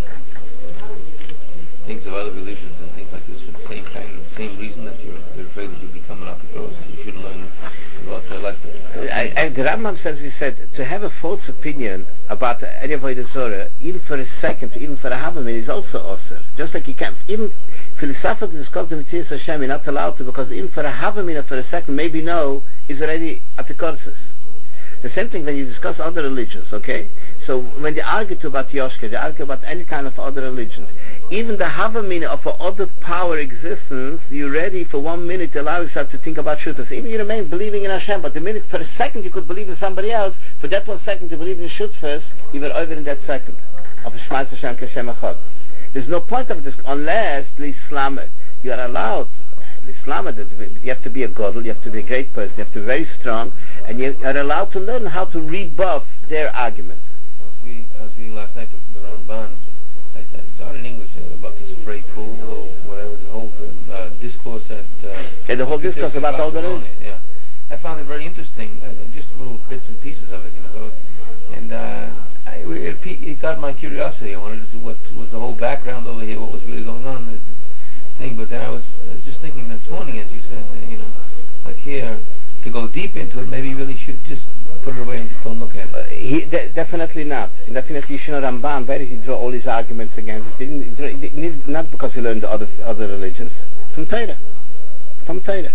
things of other religions and things like this for the same kind of same reason that you're, they're afraid that you become an apikoros, you shouldn't learn about uh, like that? I, I, the Rambam says, he said, to have a false opinion about any Avodah Zorah, even for a second, even for a half a minute, is also awesome. Just like you can't, even philosophically discuss the Mitzvah Hashem, you're not allowed to, because even for a half a minute, for a second, maybe no, is already apikoros. The same thing when you discuss other religions, okay? So when they argue about Yoshke, they argue about any kind of other religion. Even the Havamina of an other power existence, you're ready for one minute to allow yourself to think about Shutas. Even you remain believing in Hashem, but the minute for a second you could believe in somebody else, for that one second to believe in Shutas, you were over in that second of Shmais Hashem Kashem Echad. There's no point of this unless L'Islam, you are allowed. Islam, you have to be a godly, you have to be a great person, you have to be very strong, and you are allowed to learn how to rebuff their arguments. I was reading, I was reading last night the Ramban. I said, it's not in English uh, about this spray pool or whatever, the whole uh, discourse at... Uh, yeah, the whole discourse about all the religion. Yeah. I found it very interesting, uh, just little bits and pieces of it, you know. And uh, I, it, it got my curiosity. I wanted to see what was the whole background over here, what was really going on. Thing, but then I was, I was just thinking this morning, as you said, uh, you know, like here, to go deep into it, maybe you really should just put it away and just don't look at it. Uh, he, de- definitely not. Definitely, you should know Ramban. Where did he draw all his arguments against it? He didn't, he didn't, not because he learned the other other religions, from Torah, from Torah.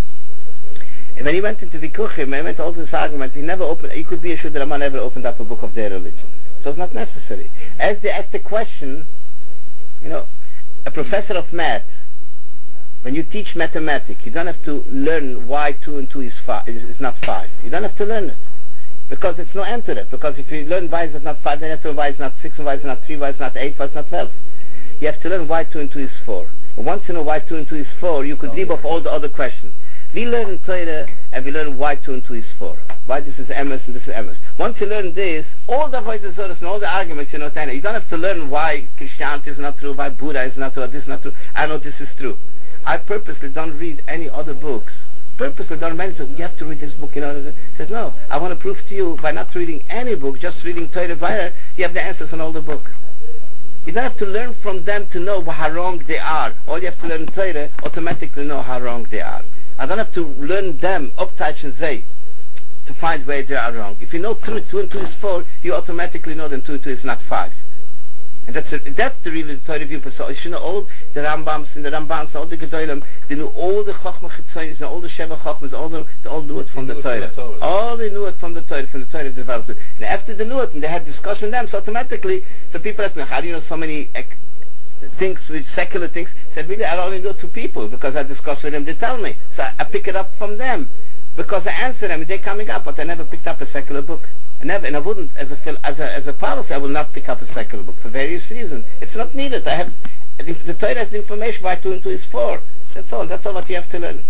And when he went into Vikuchim, when he went to all this argument, he never opened. He could be assured that Ramban never opened up a book of their religion. So it's not necessary. As they asked the question, you know, a professor of math. When you teach mathematics, you don't have to learn why two and two is, five, is, is not five. You don't have to learn it. Because it's no end to it. Because if you learn why is not five, then you have to learn why is not six, and why is not three, why is not eight, why is not twelve. You have to learn why two and two is four. And once you know why two and two is four, you could leave off all the other questions. We learn in Torah, and we learn why two and two is four. Why this is emes and this is emes. Once you learn this, all the Avodah Zorah and all the arguments, you know, you don't have to learn why Christianity is not true, why Buddha is not true, this is not true. I know this is true. I purposely don't read any other books. Purposely don't mention, you have to read this book in order to... Says, no, I want to prove to you, by not reading any book, just reading Torah Vayra, you have the answers on all the book. You don't have to learn from them to know how wrong they are. All you have to learn Torah, automatically know how wrong they are. I don't have to learn them, Optach and Zay, to find where they are wrong. If you know two, two and two is four, you automatically know that two and two is not five. And that's a, that's the real Torah view. So you know all the Rambams and the Rambams, all the Gedolim, they knew all the Chochmah Chitzonis and all the Sheva Chochmas, all the, they all knew it from the Torah. All they knew it from the Torah, from the Torah development. And after they knew it, and they had discussion with them, so automatically, so people asked me, how do you know so many ec- things, with secular things? I said, really, I only know two people, because I discuss with them, they tell me. So I, I pick it up from them. Because I answer them, they're coming up, but I never picked up a secular book. I never, and I wouldn't, as a as a as a policy, I will not pick up a secular book for various reasons. It's not needed. I have the Torah has the information why two and two is four. That's all. That's all what you have to learn.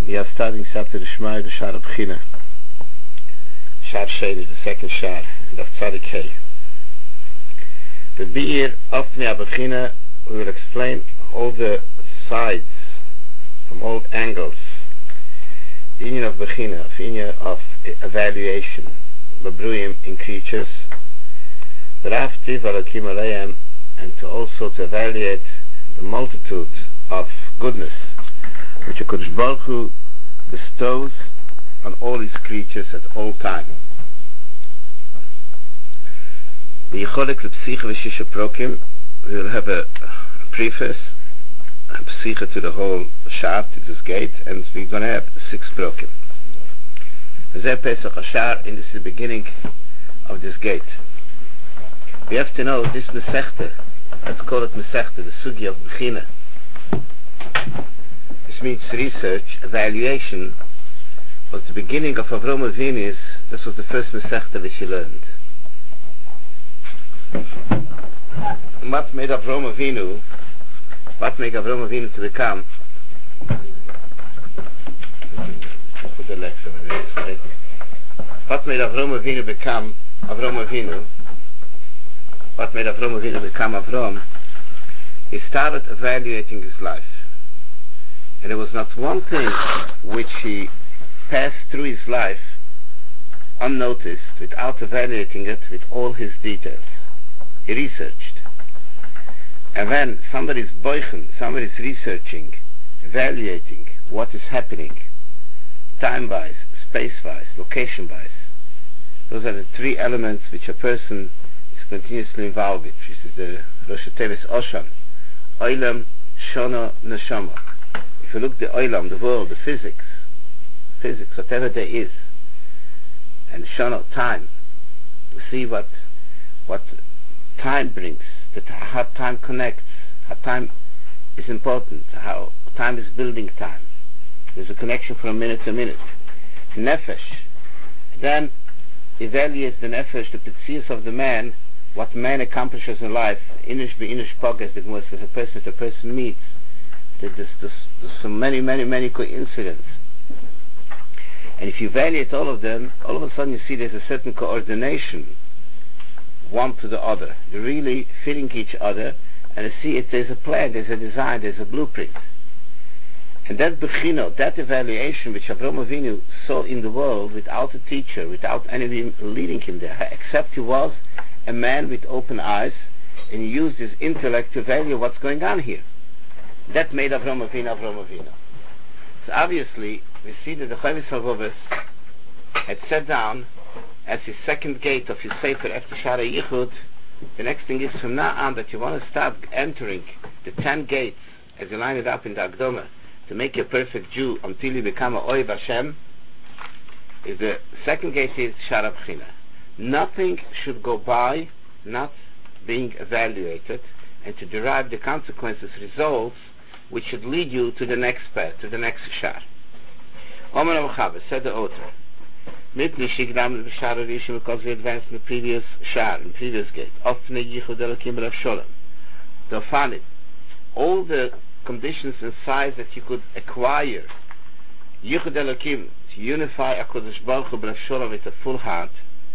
we are starting Saturday Shmai, the Shar B'china. Shar Sheni, the second Shar, and of Tzadik Hey. The Be'ir Ofnei B'china, we will explain all the sides, from all angles. The union of B'china, the union of evaluation, B'bruyim in creatures, Raftiv Alakim Aleim, and to also to evaluate the multitude of goodness which HaKadosh Baruch Hu bestows on all his creatures at all time. We will have a, a preface, a psicha to the whole shar, to this gate, and we're going to have six prokim. Zeh Pesach HaShar, and this is the beginning of this gate. We have to know this Masechta, let's call it Masechta, the Sugi of B'china. This means research, evaluation. Was the beginning of Avram Avinu's, this was the first Masechta which he learned. What made Avram Avinu, what made Avram Avinu to become, put the legs over there, what made Avram Avinu become Avram Avinu, what made Avram Avinu become Avram, he started evaluating his life. And there was not one thing which he passed through his life unnoticed, without evaluating it with all his details. He researched. And when somebody's boichen, somebody's researching, evaluating what is happening, time-wise, space-wise, location-wise, those are the three elements which a person is continuously involved with, which is the Rosh Tevis Oshan, Olam, Shona, Neshama. If you look at the Olam, the world, the physics, physics, whatever there is, and Shona, time, you see what what time brings, that how time connects, how time is important, how time is building time. There's a connection from minute to minute. Nefesh, then evaluates the nefesh, the petzias of the man, what man accomplishes in life, inish be inish pogas, that was as a person as a person meets. There's, there's, there's so many, many, many coincidences. And if you evaluate all of them, all of a sudden you see there's a certain coordination, one to the other. They're really fitting each other, and you see it, there's a plan, there's a design, there's a blueprint. And that bechino, that evaluation which Avraham Avinu saw in the world without a teacher, without anyone leading him there, except he was a man with open eyes, and he used his intellect to evaluate what's going on here. That made Avraham Avinu Avraham Avinu. So obviously, we see that the Chavis HaVovos had sat down as his second gate of his Sefer after Shara Yichud. The next thing is from now on that you want to start entering the ten gates as you line it up in the Akdoma to make you a perfect Jew until you become a Oiv Hashem. Is the second gate is Shara B'china. Nothing should go by not being evaluated and to derive the consequences, results, which should lead you to the next path, to the next shar. Omer Avchav, said the author, Mitni Shigdam B'shar Rishim, because we advanced in the previous shar, in the previous gate, Ofne Yichud Elokim Rav Sholem, to find it, all the conditions and size that you could acquire, Yichud Elokim, to unify HaKadosh Baruch Hu Rav Sholem with a full heart,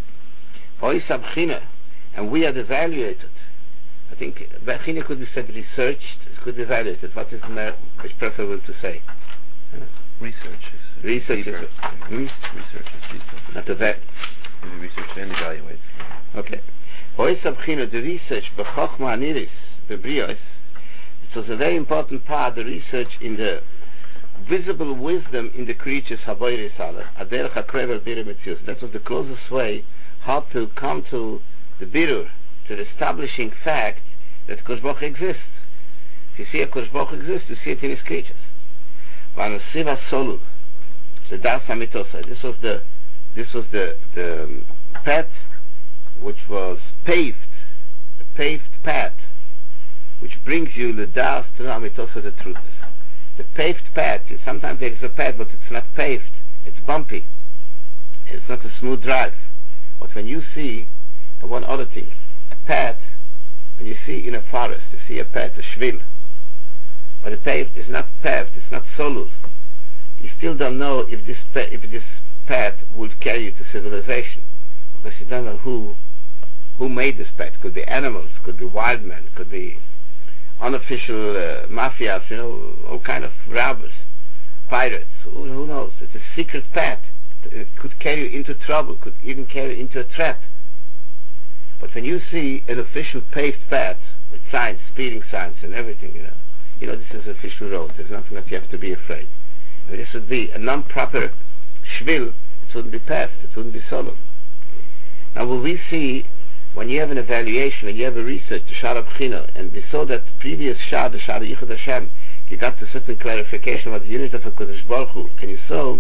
Ois Abchina, and we had evaluated. I think Bechina could be said researched, it could be evaluated. What is more preferable to say? Uh, research is research deeper. is hmm? Research is deeper. Not a vet. Research and evaluate. Okay. Ois Abchina, the research B'chochma Aniris, B'brios, it was a very important part, the research in the visible wisdom in the creatures Haboyre Saleh, Aderech HaKrever Birur Metzius. That was the closest way how to come to the Birur, to the establishing fact that Kosh Baruch exists. If you see a Kosh Baruch exists, you see it in his creatures. Vanasiva Solul, the Das HaMitosa. This was the this was the the um, path which was paved, a paved path, which brings you the Das to HaMitosa, the truth. The paved path. Sometimes there is a path, but it's not paved. It's bumpy. It's not a smooth drive. But when you see uh, one other thing, a path, when you see in a forest, you see a path, a shvil, but the paved is not paved, it's not solul. you still don't know if this pa- if this path will carry you to civilization, because you don't know who who made this path. Could be animals, could be wild men, could be unofficial uh, mafias, you know, all kind of robbers, pirates. Who, who knows? It's a secret path. It could carry you into trouble, could even carry you into a trap. But when you see an official paved path with signs, speeding signs and everything, you know, you know this is an official road. There's nothing that you have to be afraid. If this would be a non-proper shvil, it wouldn't be paved, it wouldn't be solemn. Now what we see, when you have an evaluation, when you have a research, the Shara B'china, and we saw that previous Shah, the Shara Yichud Hashem, you got to certain clarification about the unit of HaKadosh Baruch Hu, and you saw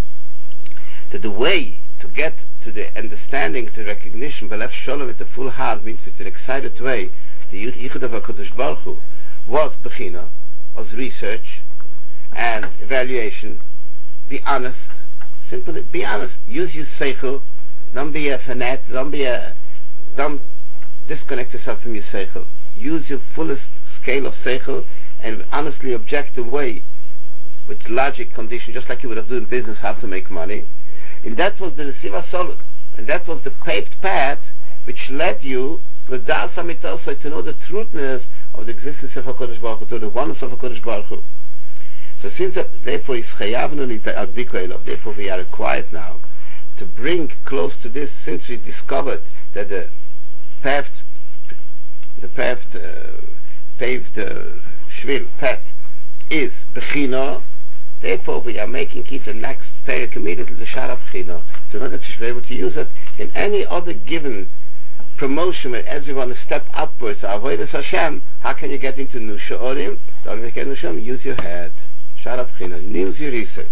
that the way to get to the understanding, to recognition, B'lev Sholem with the full heart, means with an excited way, the Yichud of HaKadosh Baruch Hu, was B'china, was research, and evaluation. Be honest, simply be honest. Use your seichel. Don't be a fanatic. Don't be a. Don't disconnect yourself from your seichel. Use your fullest scale of seichel and honestly objective way, with logic condition, just like you would have done in business, how to make money. And that was the Nesiva Solid, and that was the paved path which led you to Das HaMitosa, to know the truthness of the existence of HaKadosh Baruch Hu, to the oneness of HaKadosh Baruch Hu. So since that, therefore, is therefore we are required now to bring close to this, since we discovered that the paved, the paved, uh, paved uh, shvil path is Bechina. Therefore, we are making it the next period immediately the Shara Bechina, to know that you should be able to use it in any other given promotion. As you want to step upwards, Avodas Hashem, how can you get into New Sha'orim? Use your head. Shara Bechina, use your research.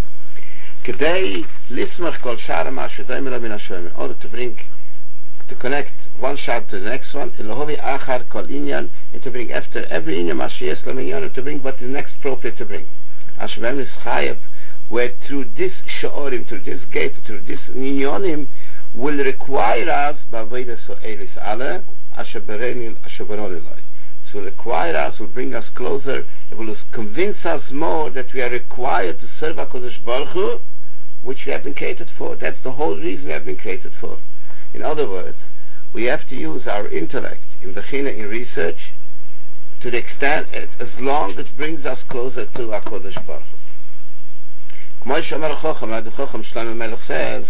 Kedei lismach kol shara ma'ashadoim ela min Hashem, in order to bring, to connect one shad to the next one, elohovi achar kol inyan, and to bring after every inyan mashiyas laminyan, and to bring what is next appropriate to bring. Hashem is chayav, where through this sha'orim, through this gate, through this inyanim, will require us, ba'avodas ha'elis ale, asher berenin, asher beronilai. Will require us, will bring us closer, it will convince us more that we are required to serve HaKadosh Baruch Hu, which we have been created for. That's the whole reason we have been created for. In other words, we have to use our intellect in Bechina, in research, to the extent, as long as it brings us closer to HaKadosh Baruch Hu. K'may Shomer Chocham, like the Chocham Shlomo Melech says,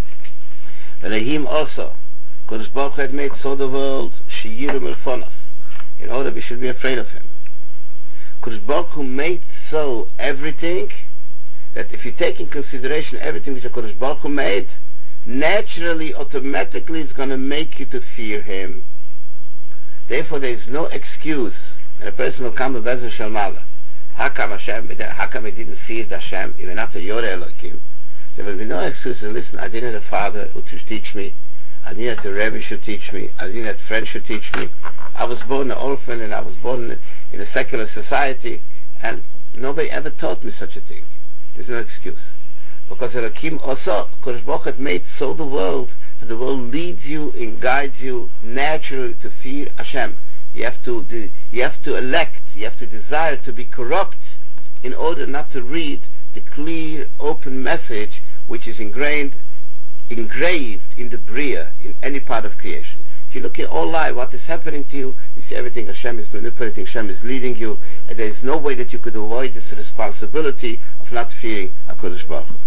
V'lehim also, HaKadosh Baruch Hu had made so the world, sheyiru milfonav, in order we should be afraid of him. Kadosh Baruch Hu made so everything, that if you take in consideration everything which Kadosh Baruch Hu made, naturally, automatically it's going to make you to fear him. Therefore there is no excuse, and a person will come to Bezer Shalmala. How come Hashem, how come he didn't fear the Hashem, even after Yoreh Elokim? There will be no excuse. Listen, I didn't have a father who should teach me. I didn't have the Rebbe should teach me. I didn't have friends should teach me. I was born an orphan, and I was born in a secular society, and nobody ever taught me such a thing. There's no excuse. Because Elokim also, Kodesh Baruch had made so the world, that the world leads you and guides you naturally to fear Hashem. You have to, you have to elect, you have to desire to be corrupt in order not to read the clear, open message which is ingrained engraved in the Bria, in any part of creation. If you look at all life, what is happening to you, you see everything Hashem is manipulating, Hashem is leading you, and there is no way that you could avoid this responsibility of not fearing HaKadosh Baruch Hu.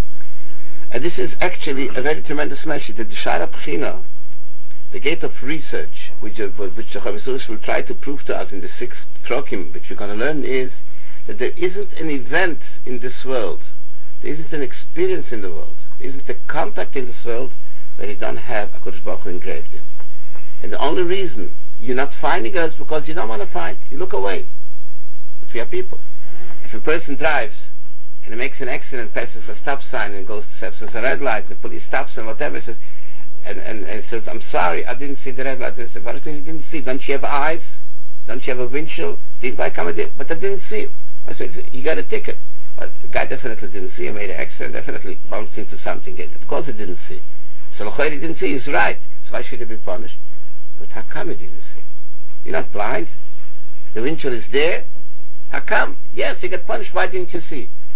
And this is actually a very tremendous message, that the Shara Bechina, the gate of research, which, uh, which the Chavis will try to prove to us in the sixth Prokim, which we're going to learn, is that there isn't an event in this world, there isn't an experience in the world, isn't a contact in this world where you don't have HaKadosh Baruch Hu engraved in. And the only reason you're not finding us because you don't want to find. You look away. But we are people. If a person drives and he makes an accident, passes a stop sign and goes to steps a red light, the police stops him, whatever, says, and, and, and says, I'm sorry, I didn't see the red light. I said, what do you didn't see? Don't you have eyes? Don't you have a windshield? Didn't I come with it? But I didn't see it. I said, you got a ticket. But the guy definitely didn't see. He made an accident, definitely bounced into something. Of course he didn't see. So L'chayr he didn't see. He's right. So why should he be punished? But how come he didn't see? You're not blind. The windshield is there. How come? Yes, you get punished. Why didn't you see?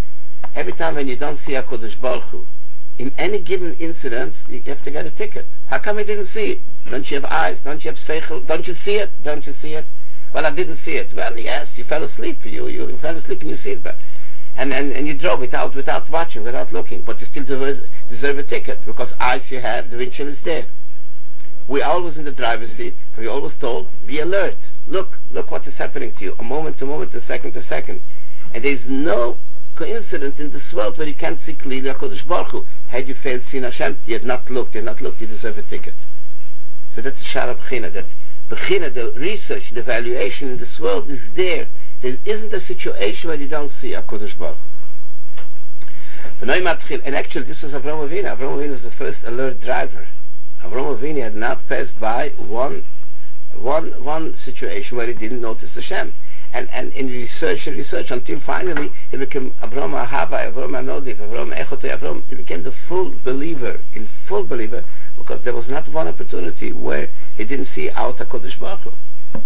Every time when you don't see HaKadosh Baruch Hu, in any given incident, you have to get a ticket. How come you didn't see it? Don't you have eyes? Don't you have seichel? Don't you see it? Don't you see it? Well, I didn't see it. Well, yes, you fell asleep. You you, you fell asleep and you see it back. And, and and you drove it out without watching, without looking, but you still deserve, deserve a ticket because eyes you have, the windshield is there. We're always in the driver's seat, and we're always told, be alert. Look, look what is happening to you, a moment to moment, a second to second. And there's no coincidence in this world where you can't see clearly HaKadosh Baruch Hu. Had you failed seeing Hashem, you had not looked, you had not looked, you deserve a ticket. So that's the Shara B'china, that B'china, the research, the evaluation in this world is there. There isn't a situation where you don't see HaKadosh Baruch Hu. And actually this was Avraham Avinu. Avraham Avinu was the first alert driver. Avraham Avinu had not passed by one one one situation where he didn't notice Hashem. And and in research and research until finally he became Avraham Ahavai, Avraham Anodiv, Avraham Echotei, Avraham. He became the full believer, in full believer, because there was not one opportunity where he didn't see out HaKadosh Baruch Hu.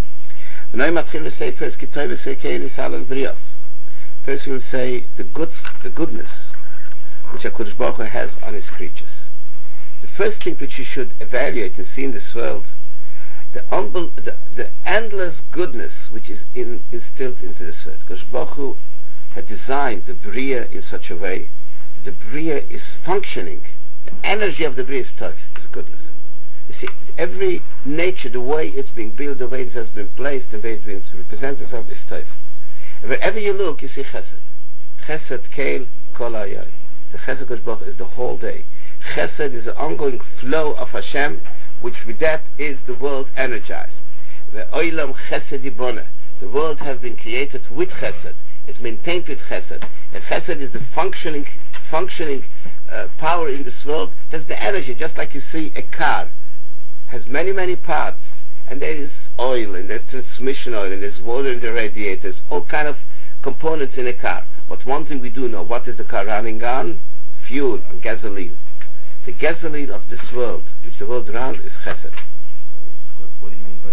First we will say the good, the goodness which HaKadosh Baruch Hu has on his creatures. The first thing which you should evaluate and see in this world, the, unbel- the, the endless goodness which is in, instilled into this world. HaKadosh Baruch Hu had designed the Bria in such a way that the Bria is functioning. The energy of the Bria is touch, is goodness. You see, every nature, the way it's being built, the way it has been placed, the way it been represents itself is toif. Wherever you look, you see chesed. Chesed, keil, kol hayom. The chesed Kodesh Baruch is the whole day. Chesed is the ongoing flow of Hashem, which with that is the world energized. The oilam chesed yiboneh. The world has been created with chesed. It's maintained with chesed. And chesed is the functioning, functioning uh, power in this world. That's the energy. Just like you see a car has many, many parts, and there is oil, and there's transmission oil, and there's water in the radiators, all kind of components in a car. But one thing we do know, what is the car running on? Fuel, on gasoline. The gasoline of this world, which the world runs, is chesed. What do you mean by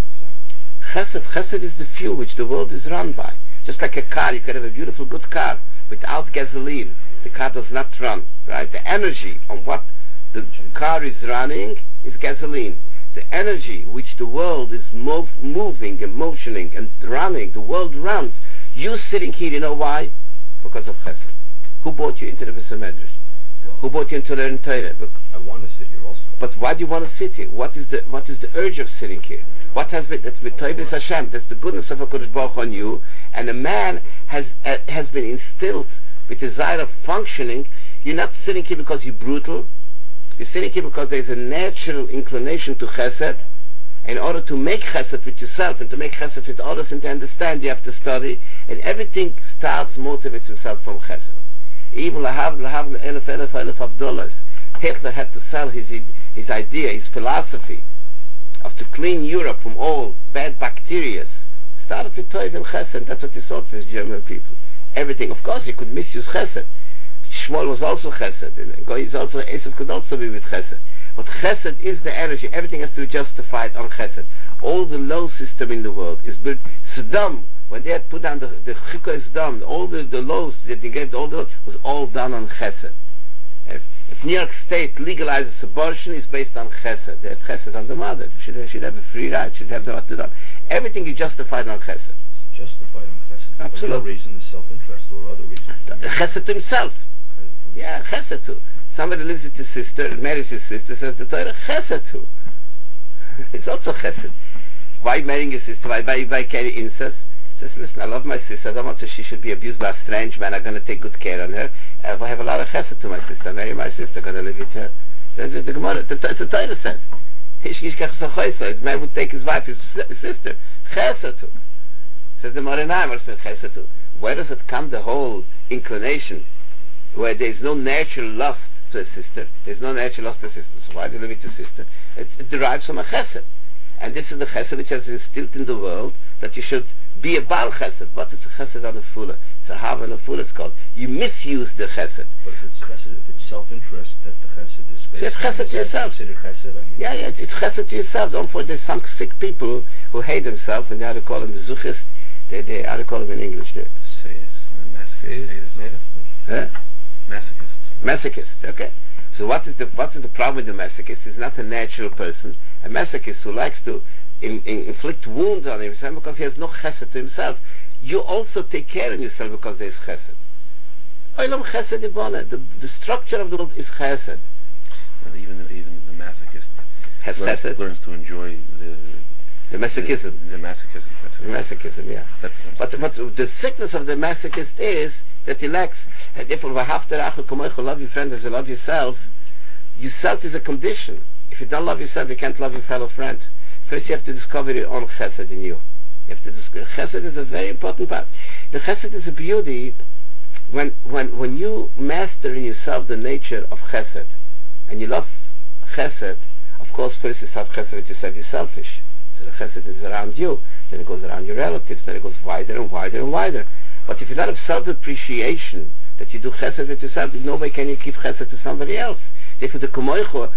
that? Chesed, chesed is the fuel which the world is run by. Just like a car, you can have a beautiful, good car. Without gasoline, the car does not run, right? The energy on what the car is running is gasoline. The energy which the world is mov- moving and motioning and running, the world runs. You sitting here, you know why? Because of chesed. Who brought you into the Beis Medrash? Well, Who brought you into learning Torah? I want to sit here also. But why do you want to sit here? What is the what is the urge of sitting here? What has been, that's b'toivus Hashem. That's the goodness of HaKadosh Baruch Hu on you. And a man has uh, has been instilled with the desire of functioning. You're not sitting here because you're brutal. You're sitting here because there's a natural inclination to chesed. In order to make chesed with yourself and to make chesed with others and to understand, you have to study. And everything starts, motivates himself from chesed. Even lahav lahav elef elef elef of dollars. Hitler had to sell his his idea, his philosophy of to clean Europe from all bad bacteria. Started with toiv and chesed. That's what he sought for his German people. Everything, of course, he could misuse chesed. Shmuel was also chesed, and Goy is also, Esav could also be with chesed. But chesed is the energy. Everything has to be justified on chesed. All the law system in the world is built. Saddam, when they had put down the the Chikah Saddam, all the, the laws that they gave, all the was all done on chesed. If, if New York State legalizes abortion, it's based on chesed. They have chesed on the mother. Should should have a free right. Should have the what to do. Everything is justified on chesed. Justified on chesed. Absolutely. For no reason is self-interest or other reasons. Chesed to himself. Yeah, chesed too. Somebody lives with his sister, marries his sister, says the Torah, chesed too. It's also chesed. Why marrying his sister? Why, why, why carry incest? Says, listen, I love my sister. I don't want that she should be abused by a strange man. I'm going to take good care on her. I have a lot of chesed to my sister. I marry my sister. I'm going to live with her. That's the Gemara. The, the, the Torah says. The man would take his wife, his, his sister. Chesed too. Says the Morenheim, chesed too. Where does it come, the whole inclination? Where there is no natural lust to a sister, there is no natural lust to a sister. So why do you live with a sister? It, it derives from a chesed. And this is the chesed which has instilled in the world that you should be a Baal chesed. But it's a chesed on a fula. It's a hav and a fula, it's called. You misuse the chesed. But if it's chesed, if it's self-interest that the chesed is based so it's chesed to yourself. Chesed? I mean, yeah, yeah, it's, it's chesed to yourself. Don't forget, there's some sick people who hate themselves, and they ought to call them the zuchis. They, they ought to call them in English. They, say it's a masochist. Huh? Masochist. Masochist, okay. So what is the what is the problem with the masochist? He's not a natural person. A masochist who likes to in, in, inflict wounds on himself because he has no chesed to himself. You also take care of yourself because there is chesed. Olam chesed ibana. The the structure of the world is chesed. But even even the masochist Has learns, chesed. learns to enjoy the The masochism. The, the masochism. That's The right. masochism, yeah. That's But but the sickness of the masochist is that he lacks. Therefore, love your friend as you love yourself. Yourself is a condition. If you don't love yourself, you can't love your fellow friend. First, you have to discover your own chesed in you. You have to discover chesed is a very important part. The chesed is a beauty when when when you master in yourself the nature of chesed, and you love chesed. Of course, first you start chesed with yourself. You're selfish. So the chesed is around you. Then it goes around your relatives. Then it goes wider and wider and wider. But if you don't have self-appreciation that you do chesed with yourself, no way can you give chesed to somebody else. Therefore, the kumoicho,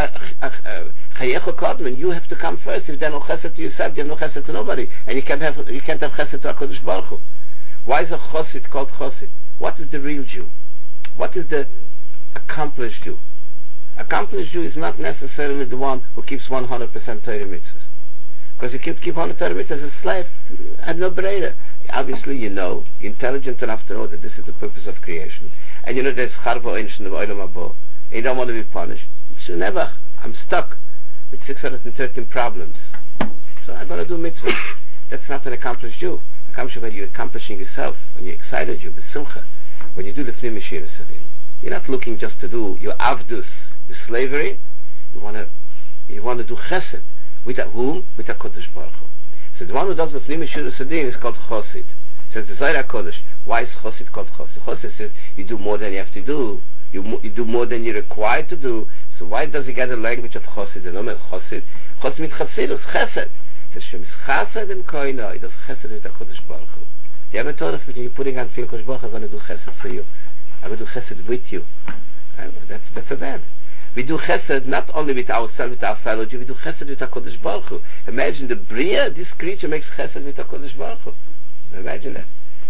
chayecho kodmen, you have to come first. If there are no chesed to yourself, you have no chesed to nobody, and you can't have you can't have chesed to Hakadosh Baruch Hu. Why is a chosid called chosid? What is the real Jew? What is the accomplished Jew? Accomplished Jew is not necessarily the one who keeps one hundred percent Torah mitzvahs, because you keep keep one hundred Torah mitzvahs as a slave. I have no brainer. Obviously, you know, you're intelligent enough to know that this is the purpose of creation, and you know there's charbo einshn of olam habo, and you don't want to be punished. So never, I'm stuck with six hundred thirteen problems, so I'm going to do mitzvahs. That's not an accomplished Jew. Accomplished when you're accomplishing yourself, when you're excited, you b'simcha. When you do the Pnimi Shira Sadin, you're not looking just to do your avdus, your slavery. You want to, you want to do chesed with a whom, with a Kodesh Baruch Hu. So the one who does the Pnimi Shira Sadin is called chosid. Says the Zohar HaKodesh. Why is chosid called chosid? Chosid says you do more than you have to do. You mo- you do more than you're required to do. So why does he get the language of chosid? The name chosid. Chosid mit chasidus chesed. Says Shem chesed and koina. He does chesed with a Kodesh Baruch Hu. You ever thought of when you're putting on Fil Kodesh Baruch Hu, I'm going to do chesed for you. I'm going to do chesed with you. And that's that's a bad. We do chesed not only with ourselves, with our fellow Jew, we do chesed with HaKadosh Baruch Hu. Imagine the Bria, this creature makes chesed with HaKadosh Baruch Hu. Imagine that.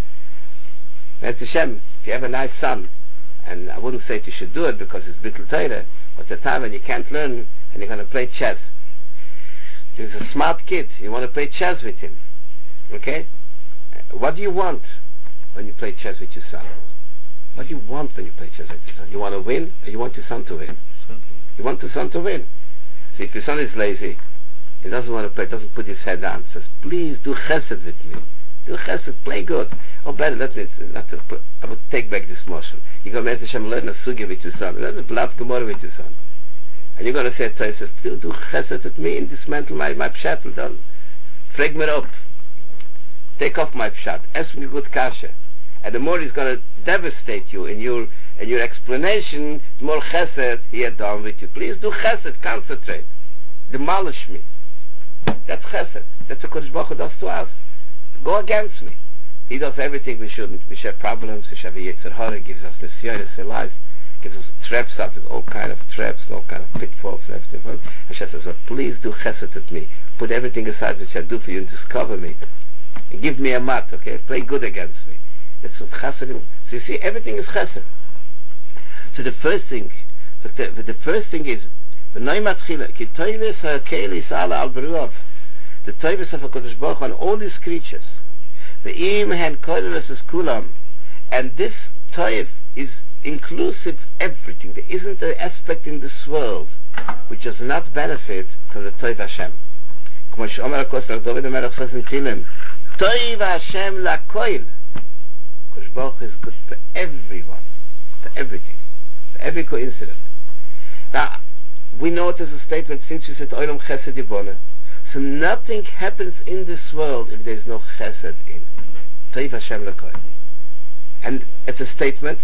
That's Hashem. If you have a nice son, and I wouldn't say that you should do it because it's Bittul Torah, but the time when you can't learn and you're going to play chess. He's a smart kid. You want to play chess with him. Okay? What do you want when you play chess with your son? What do you want when you play chess with your son? You want to win, or you want your son to win? You want your son to win. So if your son is lazy, he doesn't want to play, doesn't put his head down, says, please do chesed with me. Do chesed, play good. Oh, better, let me, not to, I would take back this motion. You go, Mezes Hashem, learn a sugya with your son. Learn a blav gemara with your son. And you're going to say, so he says, do, do chesed with me and dismantle my, my pshat. Don't frag me up. Take off my pshat. Ask me good kasha. And the more he's going to devastate you in your in your explanation, the more chesed he had done with you. Please do chesed, concentrate. Demolish me. That's chesed. That's what Kodesh Baruch Hu does to us. Go against me. He does everything we shouldn't. We share problems, we share Yetzer Hara, gives us nisyonos in life, gives us traps up with all kind of traps, all kind of pitfalls and everything. Hashem says, well, please do chesed with me. Put everything aside which I do for you and discover me. And give me a mat, okay? Play good against me. That's what chesed is. So you see, everything is chesed. So the first thing, so the, the first thing is, the toivus ha'kelis ala al beruav, the toivus of HaKadosh Baruch Hu on all these creatures, the im hen koilus is kulam, and this toiv is inclusive everything. There isn't an aspect in this world which does not benefit from the toiv Hashem. Como she'omer HaKodesh David HaMelech says in Tehillim, toiv Hashem lakoil. HaKadosh Baruch Hu is good for everyone, for everything. Every coincidence. Now, we know it as a statement since you said Olam Chesed Yiboneh. So nothing happens in this world if there is no Chesed in. Toiv Hashem L'Koil. And it's a statement.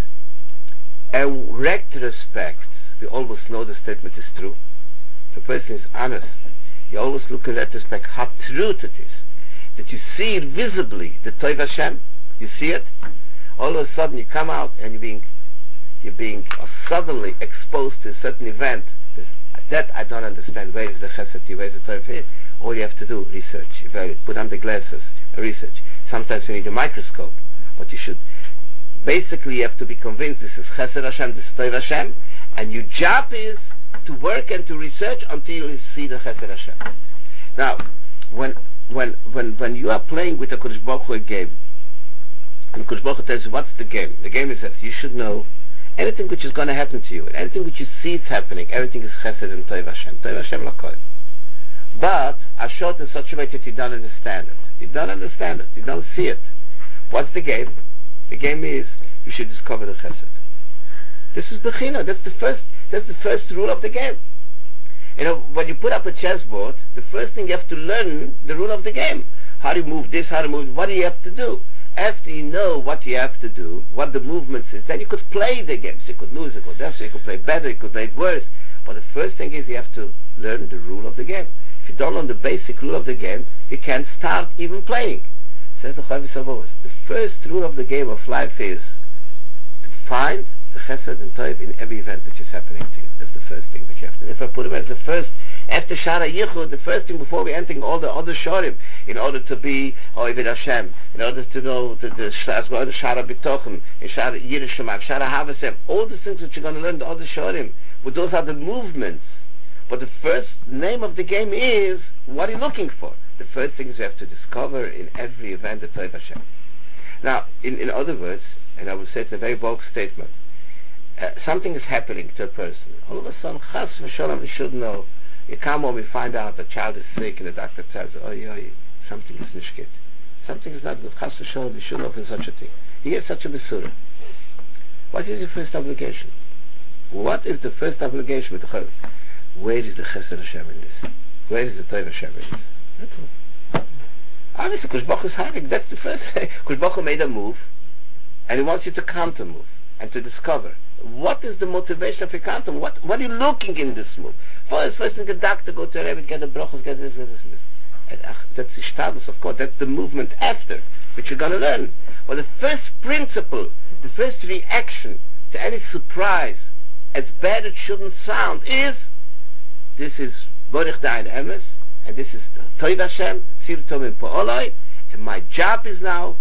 A retrospect. We always know the statement is true. If a person is honest, you always look in retrospect how true it is. That you see it visibly, the Toiv Hashem. You see it. All of a sudden you come out and you're being you're being uh, suddenly exposed to a certain event. This, that I don't understand. Where is the chesed? Where is the Torah? All you have to do, research, evaluate, put on the glasses, research. Sometimes you need a microscope, but you should basically you have to be convinced this is Chesed Hashem, this is Tov Hashem, and your job is to work and to research until you see the Chesed Hashem. Now, when when when when you are playing with a Kodesh Baruch Hu a game, and Kodesh Baruch Hu tells you what's the game, the game is that you should know anything which is going to happen to you, and anything which you see it's happening, everything is Chesed and Tov Hashem, Tov Hashem L'Kol. But are short in such a way that you don't understand it. You don't understand it. You don't see it. What's the game? The game is you should discover the Chesed. This is Bechina. That's the first. That's the first rule of the game. You know, when you put up a chessboard, the first thing you have to learn the rule of the game. How do you move this? How to move? What do you have to do? After you know what you have to do, what the movements is, then you could play the game. So you could lose, you could lose, you could play better, you could play it worse. But the first thing is you have to learn the rule of the game. If you don't learn the basic rule of the game, you can't start even playing. Says the Chavis Avos. The first rule of the game of life is to find the Chesed and Tov in every event which is happening to you. That's the first thing that you have to do. If I put it as the first, after Shara Yichud, the first thing before we entering all the other Shorim, in order to be Oived Hashem, in order to know the, the, the Shara B'tochen, Shara Yirishamak, Shara Havasem, all the things that you're going to learn, the other Shorim, but those are the movements. But the first name of the game is, what are you looking for? The first thing is you have to discover in every event the Tov Hashem. Now, in, in other words, and I would say it's a very bold statement, uh, something is happening to a person. All of a sudden, chas v'sholom, we should know. You come home, you find out the child is sick, and the doctor says, oh, yeah, something is nicht good. Something is not good. Chas v'sholom, we should know for such a thing. You hear such a besura. What is your first obligation? What is the first obligation with the Chol? Where is the Chesed Hashem in this? Where is the Tov Hashem in this? That's all. Obviously, Kodesh Baruch Hu is hiding. That's the first thing. Kodesh Baruch Hu made a move, and he wants you to counter move and to discover what is the motivation of your counter. What what are you looking in this move? First, first thing, the doctor go to a Rebbe, get the brachos, get this, this, this. And, uh, that's the status, of course. That's the movement after, which you're going to learn. But the first principle, the first reaction to any surprise, as bad it shouldn't sound, is this is Borich Dain Emes, and this is Tov Hashem, Tzir Tovim Po'oloi, and my job is now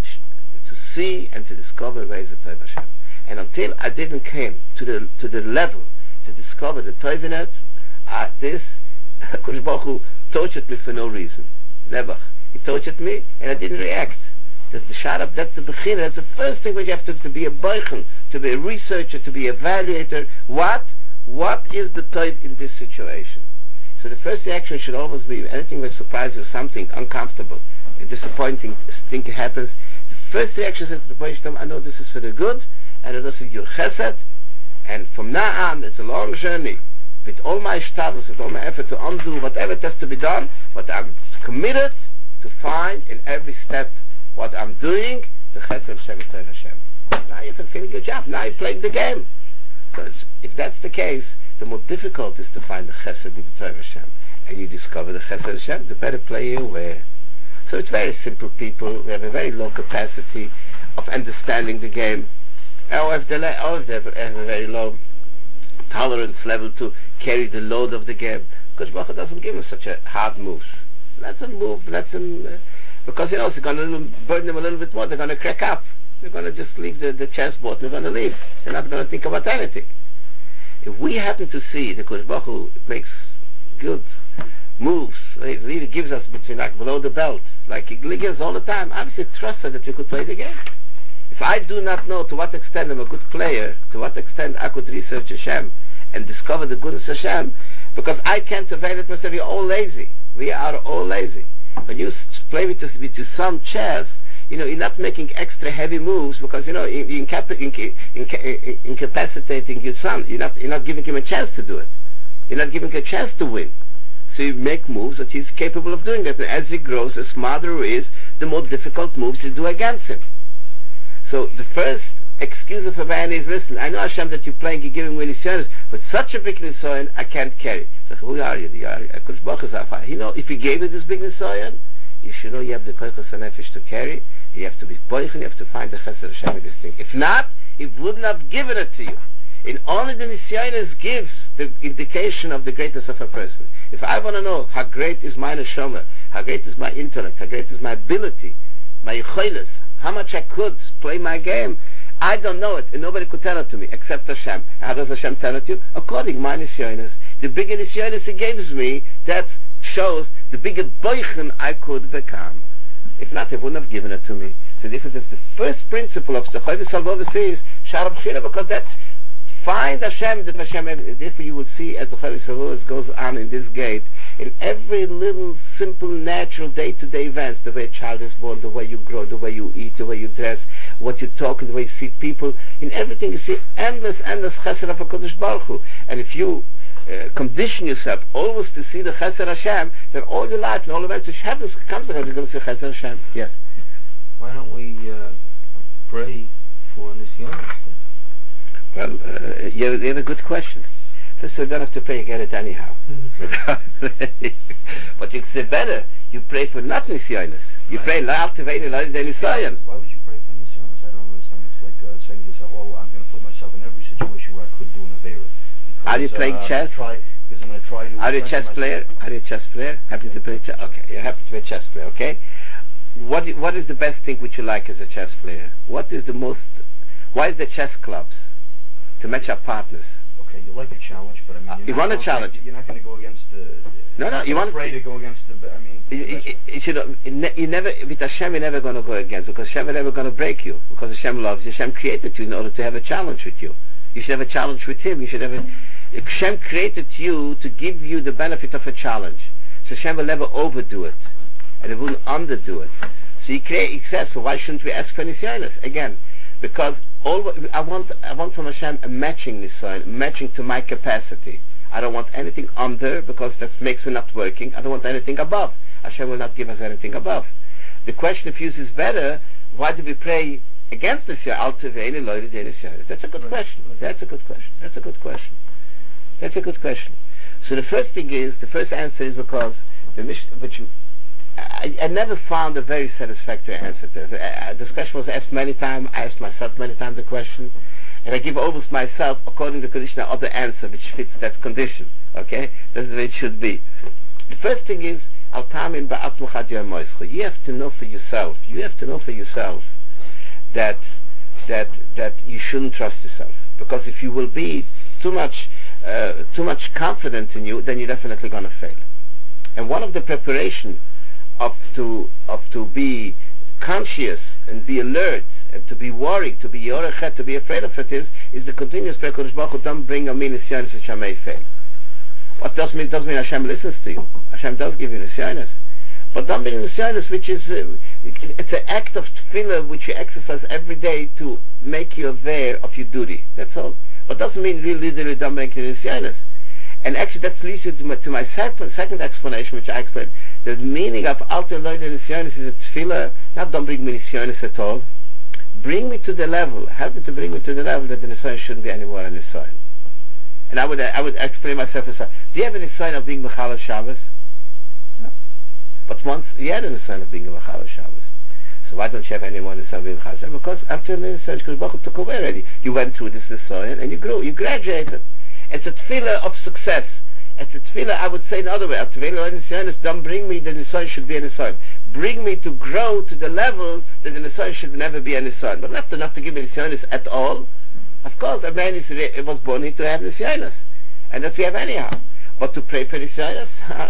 sh- to see and to discover where is the Tov Hashem. And until I didn't came to the to the level to discover the Tov in it, uh, this Kodesh Baruch Hu tortured me for no reason. Never. He tortured me, and I didn't react. That's the shut up. That's the beginning. That's the first thing which you have to, to be a boichen, to be a researcher, to be an evaluator. What what is the Tov in this situation? So the first reaction should always be anything that surprises you, something uncomfortable, a disappointing thing happens. The first reaction is to the point, I know this is for the good, and this is your chesed, and from now on it's a long journey with all my status, with all my effort to undo whatever has to be done, but I'm committed to find in every step what I'm doing, the chesed Hashem Tov Hashem. Now you can finish your job, now you're playing the game. So if that's the case, the more difficult is to find the chesed in the Tov Hashem, and you discover the chesed Hashem, the better play you were. So it's very simple people, we have a very low capacity of understanding the game. Or if they have a very low tolerance level to carry the load of the game, because Baruch Hu doesn't give them such a hard moves. Let them move, let them, uh, because you know it's going to burn them a little bit more. They're going to crack up. They're going to just leave the, the chessboard. They're going to leave. They're not going to think about anything. If we happen to see that Kodesh Baruch Hu makes good moves, he really gives us between like below the belt, like he gives all the time, obviously trust us that we could play the game. If I do not know to what extent I'm a good player, to what extent I could research Hashem and discover the goodness of Hashem, because I can't avail it myself, we're all lazy. We are all lazy. When you play with, with your son chess, you know, you're not making extra heavy moves because, you know, you're incap- inca- inca- incapacitating your son. You're not, you're not giving him a chance to do it. You're not giving him a chance to win. So you make moves that he's capable of doing that. And as he grows, the smarter he is, the more difficult moves you do against him. So the first excuse of a man is, listen, I know Hashem that you're playing, you're giving me nisyonos, but such a big nisoyon I can't carry. So who are you? You are you know, if he gave you this big nisoyon, you should know you have the koichos hanefesh to carry. You have to be boichen, you have to find the chesed Hashem in this thing. If not, he wouldn't have given it to you. And only the nisyonos gives the indication of the greatness of a person. If I want to know how great is my neshama, how great is my intellect, how great is my ability, my yicholos, how much I could play my game, I don't know it, and nobody could tell it to me except Hashem. How does Hashem tell it to you? According to my nisyonos. The bigger nisyonos He gives me, that shows the bigger boichen I could become. If not, He wouldn't have given it to me. So this is the first principle of the Chovis Halvavos is Shara B'chira, because that's find Hashem, that Hashem, therefore you will see as the Chovis Halvavos goes on in this gate, in every little simple natural day-to-day events, the way a child is born, the way you grow, the way you eat, the way you dress, what you talk, and the way you see people, in everything you see endless, endless chesed of HaKadosh Baruch Hu. And if you uh, condition yourself always to see the chesed Hashem, then all your life and all events which happens comes to you're going to see chesed Hashem. Yes. Why don't we uh, pray for Nisyonos? Well, uh, you have, you have a good question. First, you don't have to pray, you get it anyhow. But you can say better, you pray for not Nisyonos. You right. Pray La Altiveni La Nisyonos. Why would you pray for Nisyonos? I don't understand. It's like uh, saying to yourself, oh, I'm going to put myself in every situation where I could do an Avera. Are you playing uh, chess? Try, because I'm going to try to... Are you a chess player? Are you a chess player? Happy to play chess? Okay, you happen to be a chess player, okay? What What is the best thing which you like as a chess player? What is the most... Why is the chess clubs? To match up partners. Okay, you like a challenge, but I mean... Uh, you want a challenge. You're not going to go against the... No, no, you want... afraid to go against the... I mean... You, you, you, should, you never... With Hashem, you're never going to go against, because Hashem is never going to break you. Because Hashem loves you. Hashem created you in order to have a challenge with you. You should have a challenge with Him. You should have a... Hashem created you to give you the benefit of a challenge. So Hashem will never overdo it. And He wouldn't underdo it. So He, create, he says, so why shouldn't we ask for Nisyonos? Again, because all I want I want from Hashem a matching Nisyon, matching to my capacity. I don't want anything under, because that makes it not working. I don't want anything above. Hashem will not give us anything above. The question if use is better, why do we pray against the Nisyon? That's a good question. That's a good question. That's a good question. That's a good question. So the first thing is, the first answer is because the mission, which I, I never found a very satisfactory answer to it. Uh, this question was asked many times. I asked myself many times the question, and I give almost myself, according to the condition, other answer which fits that condition. Okay, that's the way it should be. The first thing is, al tamin ba'atzmach moischa. You have to know for yourself. You have to know for yourself that that that you shouldn't trust yourself, because if you will be too much uh, too much confident in you, then you're definitely going to fail. And one of the preparation of to of to be conscious and be alert and to be worried, to be yorechet, to be afraid of it is is the continuous prayer. Kodesh Baruch Hu, don't bring a min nisyonos which I may fail. What does mean doesn't mean Hashem listens to you. Hashem does give you nisyonos, but don't bring nisyonos which is uh, it's an act of tefillah which you exercise every day to make you aware of your duty. That's all. But doesn't mean really literally don't bring nisyonos. And actually that leads you to my, to my second, second explanation, which I explained. The meaning of Alter Loy Nisyonos is a tefillah, not don't bring me Nisyonos at all. Bring me to the level, help me to bring me to the level that the Nisyon shouldn't be anymore a Nisyon. And I would I would explain myself as, do you have a Nisyon of being Mechal Shabbos? No. But once you had a Nisyon of being Mechal Shabbos. So why don't you have any more Nisyon of being Mechal Shabbos? Because after the Nisyon, because Baruch Hu took away already. You went through this Nisyon and you grew, you graduated. It's a tefillah of success. It's a tefillah, I would say in other way, don't bring me the Nisyon should be a Nisyon. Bring me to grow to the level that the Nisyon should never be a Nisyon. But not enough to give me Nisyonos at all. Of course, a man is, it was born to have Nisyonos. And that we have anyhow. But to pray for Nisyonos,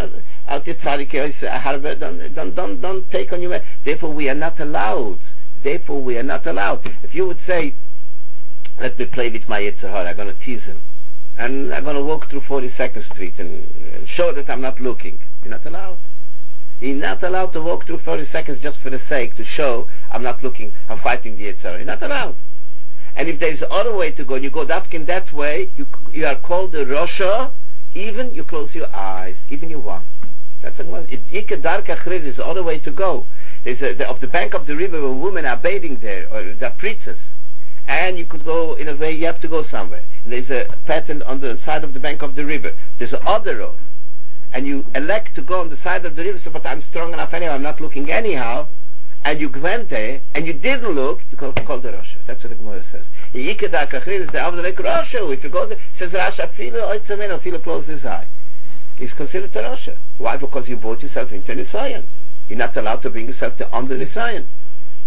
don't, don't, don't, don't take on your... Therefore we are not allowed. Therefore we are not allowed. If you would say, let me play with my Yetzer Hara, I'm going to tease him. And I'm going to walk through forty-second Street and, and show that I'm not looking. You're not allowed. You're not allowed to walk through thirty seconds just for the sake to show I'm not looking, I'm fighting the Yetzer Hara. You're not allowed. And if there's other way to go, and you go in that way, you you are called the Rosha, even you close your eyes, even you walk. That's the one. There's the other way to go. There's a, the, of the bank of the river where women are bathing there, or there are preachers. And you could go in a way, you have to go somewhere. And there's a pattern on the side of the bank of the river. There's another road. And you elect to go on the side of the river, so, but I'm strong enough anyhow, I'm not looking anyhow. And you went there, and you didn't look, you call, call the Rasha. That's what the Gemara says. If you go there, says Rasha, filo close his eye. He's considered a Rasha. Why? Because you brought yourself into Nisayan. You're not allowed to bring yourself to under Nisayan.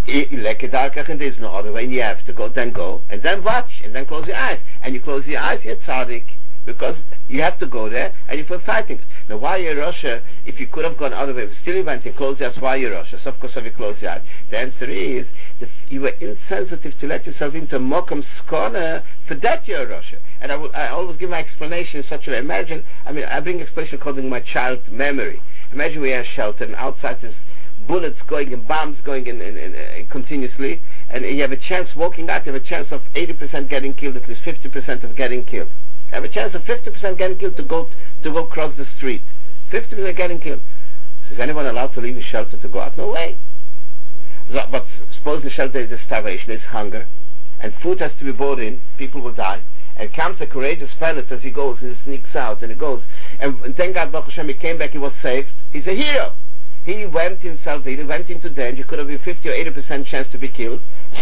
and there's no other way, and you have to go, then go, and then watch, and then close your eyes. And you close your eyes, you're tzaddik, because you have to go there, and you feel fighting. Now, why you're Russia, if you could have gone other way, still you went and closed your eyes, why you're Russia? So, of course, have you closed your eyes? The answer is, that you were insensitive to let yourself into Mokum Skona, for that you're Russia. And I, will, I always give my explanation in such a way. Imagine, I mean, I bring explanation calling my child memory. Imagine we are sheltered, and outside there's bullets going and bombs going in, in, in, in continuously, and you have a chance walking out, you have a chance of eighty percent getting killed, at least fifty percent of getting killed. You have a chance of fifty percent getting killed to go to go across the street. fifty percent getting killed. So is anyone allowed to leave his shelter to go out? No way. So, but suppose the shelter is a starvation, there's hunger, and food has to be brought in, people will die. And comes a courageous fellow as he goes, and he sneaks out, and he goes. And, and thank God, Baruch Hashem, he came back, he was saved. He's a hero. He went himself, he went into danger, could have been fifty or eighty percent chance to be killed.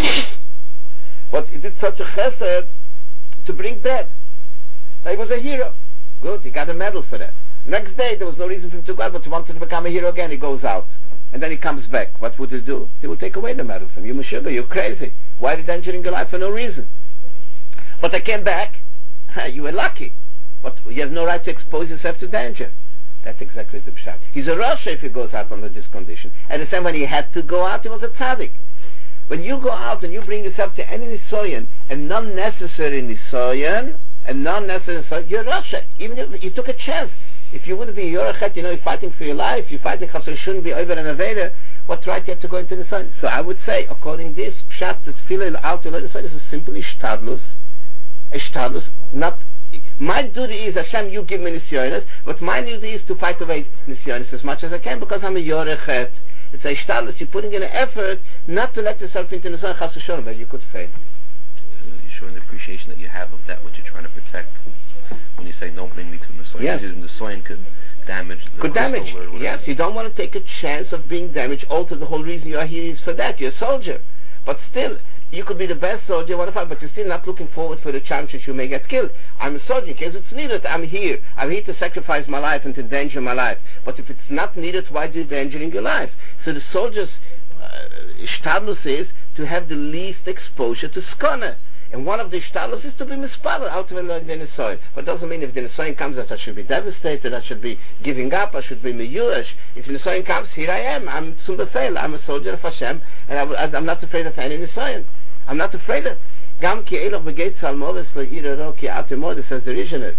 But he did such a chesed to bring bread. He was a hero. Good, he got a medal for that. Next day, there was no reason for him to go out, but he wanted to become a hero again, he goes out. And then he comes back. What would he do? They will take away the medal from you. Meshuggah, you're crazy. Why are you endangering your life for no reason? But I came back. You were lucky. But you have no right to expose yourself to danger. That's exactly the pshat. He's a Rasha if he goes out under this condition. And the same when he had to go out, he was a tzaddik. When you go out and you bring yourself to any nisoyan, and non-necessary nisoyan, and non-necessary nisoyan, you're Rasha. Even if you took a chance. If you would be Yorachet, you know, you're fighting for your life, you're fighting chas, you shouldn't be over and aveda, what right you have to go into the sun? So I would say, according to this, pshat, that's filling out to the sun is a simple ishtadlus. Ishtadlus, not, my duty is, Hashem, you give me nisyonis, but my duty is to fight away nisyonis as much as I can, because I'm a Yorachet. It's a ishtadlus, you're putting in an effort not to let yourself into the sun, chas v'sholom, but you could fail. So you're showing the appreciation that you have of that which you're trying to protect. When you say don't bring me to the soil, yes. The soil could damage the could damage. Or yes, you don't want to take a chance of being damaged. Also, the whole reason you are here is for that. You're a soldier, but still, you could be the best soldier, whatever. But you're still not looking forward for the chance that you may get killed. I'm a soldier in case it's needed. I'm here. I'm here to sacrifice my life and to endanger my life. But if it's not needed, why do you endangering your life? So the soldier's shtadlus uh, is to have the least exposure to skona. And one of the shtalos is to be mispalel out of the nisoyin. But it doesn't mean if the nisoyin comes that I should be devastated, I should be giving up, I should be meyush. If the nisoyin comes, here I am. I'm zum befeil. I'm a soldier of Hashem, and I, I'm not afraid of any nisoyin. I'm not afraid of. Gam ki eloch begeit salmoves le'irero ki atemod, says the Rizhoner.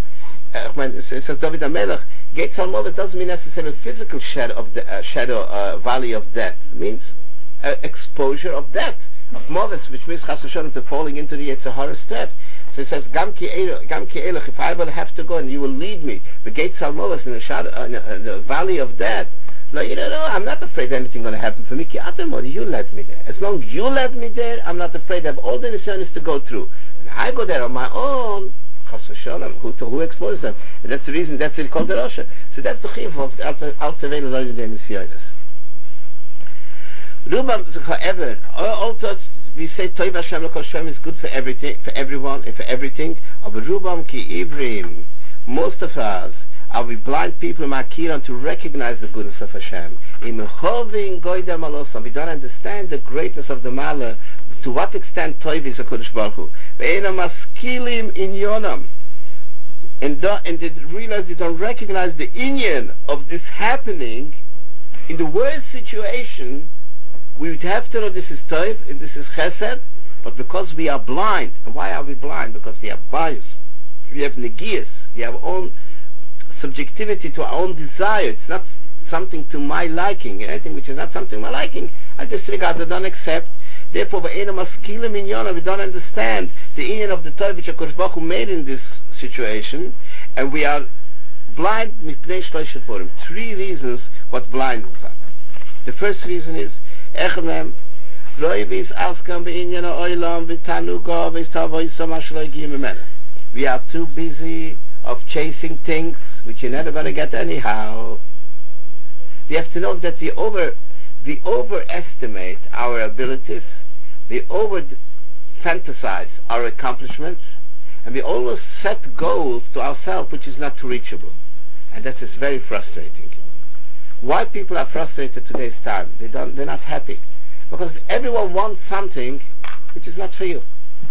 It says David HaMelech. Geit salmoves doesn't mean necessarily physical shadow of the uh, shadow uh, valley of death. It means uh, exposure of death. Of Moves, which means chas v'sholom to falling into the Yetzer Hara steps. So it says, Gam ki elech, if I will have to go and you will lead me, the gates of Moves in the shadow, uh, in the valley of death. No, you don't know, I'm not afraid anything going to happen for me. Ki atemod, you led me there. As long as you led me there, I'm not afraid. I have all the nisyonis to go through. And I go there on my own. Chas v'sholom, who, who exposes them? And that's the reason. That's it called the Rasha. So that's the chiv of Altzavei L'Loyde the nisyonis. Rubam, however, also we say Toiv Hashem L'Kol Shem is good for everything, for everyone, and for everything. But Rubam ki Ivrim, most of us are we blind people makiran to recognize the goodness of Hashem. In Chovin Goydel Malosam, we don't understand the greatness of the Mala. To what extent Toiv is a Kodesh Baruch Hu? Ve'ena maskilim in Yonam, and and they realize they don't recognize the inyan of this happening in the worst situation. We would have to know this is Toiv and this is Chesed, but because we are blind, and why are we blind? Because we have bias, we have negias, we have our own subjectivity to our own desire. It's not something to my liking, anything which is not something to my liking, I disregard, I don't accept. Therefore, we don't understand the inyan of the Toiv which HaKadosh Baruch Hu made in this situation, and we are blind. Three reasons what blind is. The first reason is Echem Loivis Askam Beinyan Oilam Vitanuga Vistavoisa Mashloigim. We are too busy of chasing things which you're never going to get anyhow. We have to know that we over we overestimate our abilities, we over fantasize our accomplishments, and we always set goals to ourselves which is not reachable, and that is very frustrating. Why people are frustrated today's time? They don't. They're not happy. Because everyone wants something which is not for you.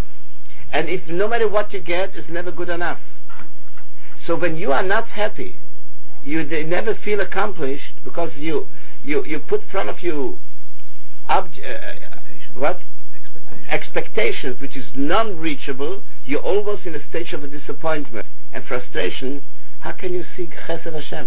And if no matter what you get, it's never good enough. So when you are not happy, you they never feel accomplished because you you, you put in front of you obj- uh, what? Expectations. Expectations which is non-reachable. You're almost in a stage of a disappointment and frustration. How can you see Chesed Hashem?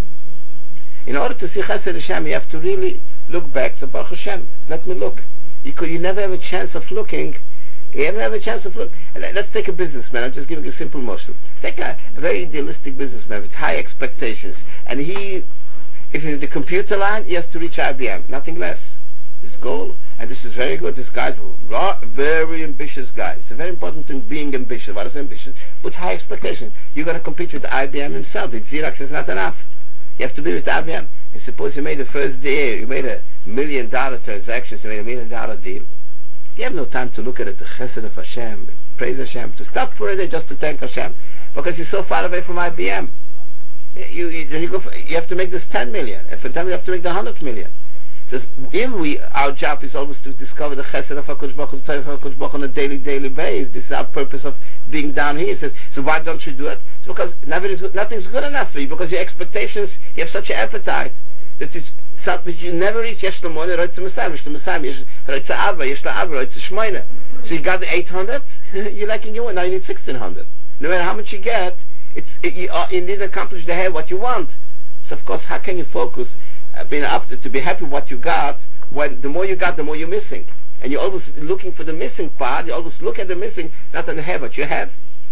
In order to see Chesed Hashem, you have to really look back. So Baruch Hashem, let me look. You, could, you never have a chance of looking. You never have a chance of looking. Let's take a businessman. I'm just giving a simple motion. Take a, a very idealistic businessman with high expectations, and he, if he's in the computer line, he has to reach I B M. Nothing less. His goal, and this is very good. This guy's a very ambitious guy. It's a very important thing, being ambitious. What is ambitious? With high expectations. You're going to compete with I B M himself. With Xerox is not enough. You have to be with I B M. And suppose you made the first day, you made a million dollar transaction, you made a million dollar deal. You have no time to look at it, the chesed of Hashem, praise Hashem, to stop for a day just to thank Hashem, because you're so far away from I B M. You, you, you, go for, you have to make this ten million, and for them you have to make the one hundred million. So if we, our job is always to discover the chesed of HaKadosh Baruch Hu, the tzedek of HaKadosh Baruch Hu on a daily, daily basis. This is our purpose of being down here. He says, so why don't you do it? It's because nothing's good, nothing's good enough for you, because your expectations, you have such an appetite that it's something you never reach. Yesh l'moneh, roitz l'masayim, yesh l'masayim, yesh roitz l'ava, yesh l'ava, roitz l'shmoyne. So you got the eight hundred, you're liking you, and now you need sixteen hundred. No matter how much you get, it's, it, you, are, you need to accomplish the head what you want. So of course, how can you focus uh, being up to, to be happy with what you got, when the more you got, the more you're missing, and you're always looking for the missing part. You always look at the missing, not on the head what you have.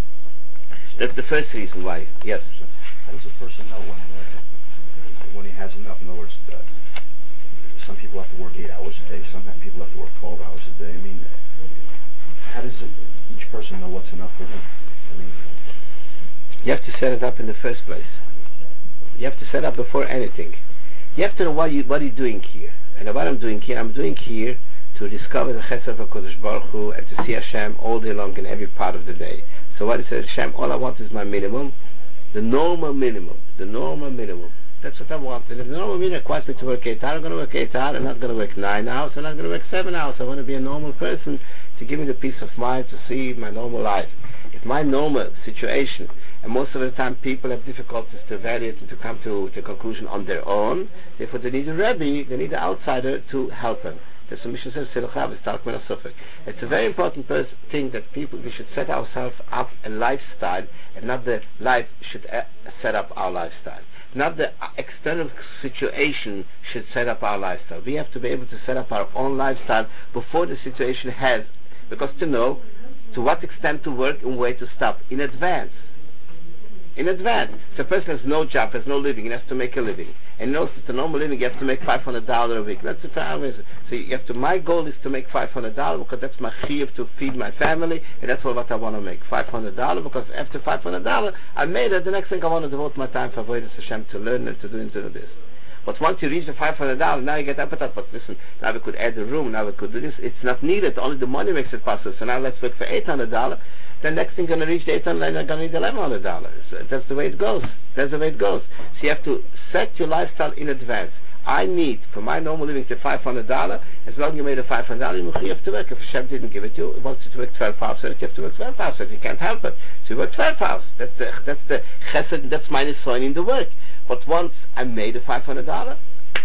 That's the first reason why. Yes. How does a person know when uh, when he has enough? In other words, uh, some people have to work eight hours a day. Some people have to work twelve hours a day. I mean, how does it, each person know what's enough for him? I mean, you have to set it up in the first place. You have to set up before anything. You have to know what you what are you doing here. And what I'm doing here, I'm doing here to discover the Chesed of HaKadosh Baruch Hu and to see Hashem all day long in every part of the day. So what it says, Hashem, all I want is my minimum, the normal minimum, the normal minimum. That's what I want. And if the normal minimum requires me to work eight hours, I'm going to work eight hours. I'm not going to work nine hours. I'm not going to work seven hours. I want to be a normal person to give me the peace of mind to see my normal life. If my normal situation, and most of the time people have difficulties to evaluate and to come to the conclusion on their own, therefore they need a Rebbe, they need an outsider to help them. The submission says, it's a very important pers- thing that people, we should set ourselves up a lifestyle, and not the life should uh, set up our lifestyle. Not the uh, external situation should set up our lifestyle. We have to be able to set up our own lifestyle before the situation has, because to know to what extent to work and where to stop in advance. In advance. So a person has no job, has no living, and has to make a living. And he knows that the normal living you have to make five hundred dollars a week. That's the family. So you have to, my goal is to make five hundred dollars because that's my chiyuv to feed my family, and that's all what I want to make. five hundred dollars because after five hundred dollars I made it. The next thing I want to devote my time for Avodas Hashem, to learn and to do into this. But once you reach the five hundred dollars, now you get appetite. But listen, now we could add the room, now we could do this. It's not needed. Only the money makes it possible. So now let's work for eight hundred dollars. Then next thing you're going to reach the eight hundred dollars, you're going to need eleven hundred dollars. That's the way it goes. That's the way it goes. So you have to set your lifestyle in advance. I need, for my normal living, to five hundred dollars. As long as you made a five hundred dollars, you have to work. If Hashem didn't give it to you, it wants you to work twelve hours, so you have to work twelve hours. So you can't help it. So you work twelve hours. That's the, that's the chesed, that's my nisoin in the work. But once I made a five hundred dollars,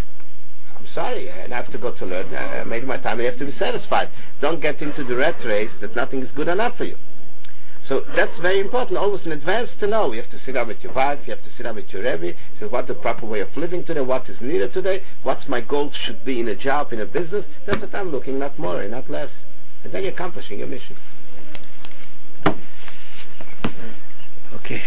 I'm sorry, I have to go to learn. I made my time, and you have to be satisfied. Don't get into the rat race that nothing is good enough for you. So that's very important, always in advance to know. You have to sit down with your wife, you have to sit down with your Rebbe, so what's the proper way of living today, what is needed today, what's my goal should be in a job, in a business. That's what I'm looking, not more, not less. And then you're accomplishing your mission. Okay.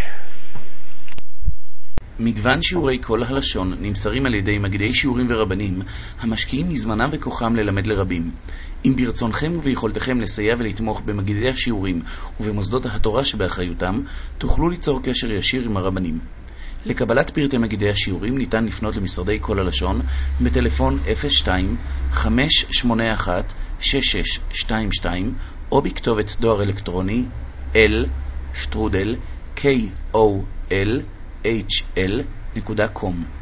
מגוון שיעורי כל הלשון נמסרים על ידי מגידי שיעורים ורבנים המשקיעים מזמנם וכוחם ללמד לרבים. אם ברצונכם וביכולתכם לסייע ולתמוך במגידי השיעורים ובמוסדות התורה שבאחריותם, תוכלו ליצור קשר ישיר עם הרבנים. לקבלת פרטי מגידי השיעורים ניתן לפנות למשרדי כל הלשון בטלפון אפס שתיים חמש שמונה אחת שש שש שתיים שתיים או בכתובת דואר אלקטרוני l שטרודל k o l h l dot com.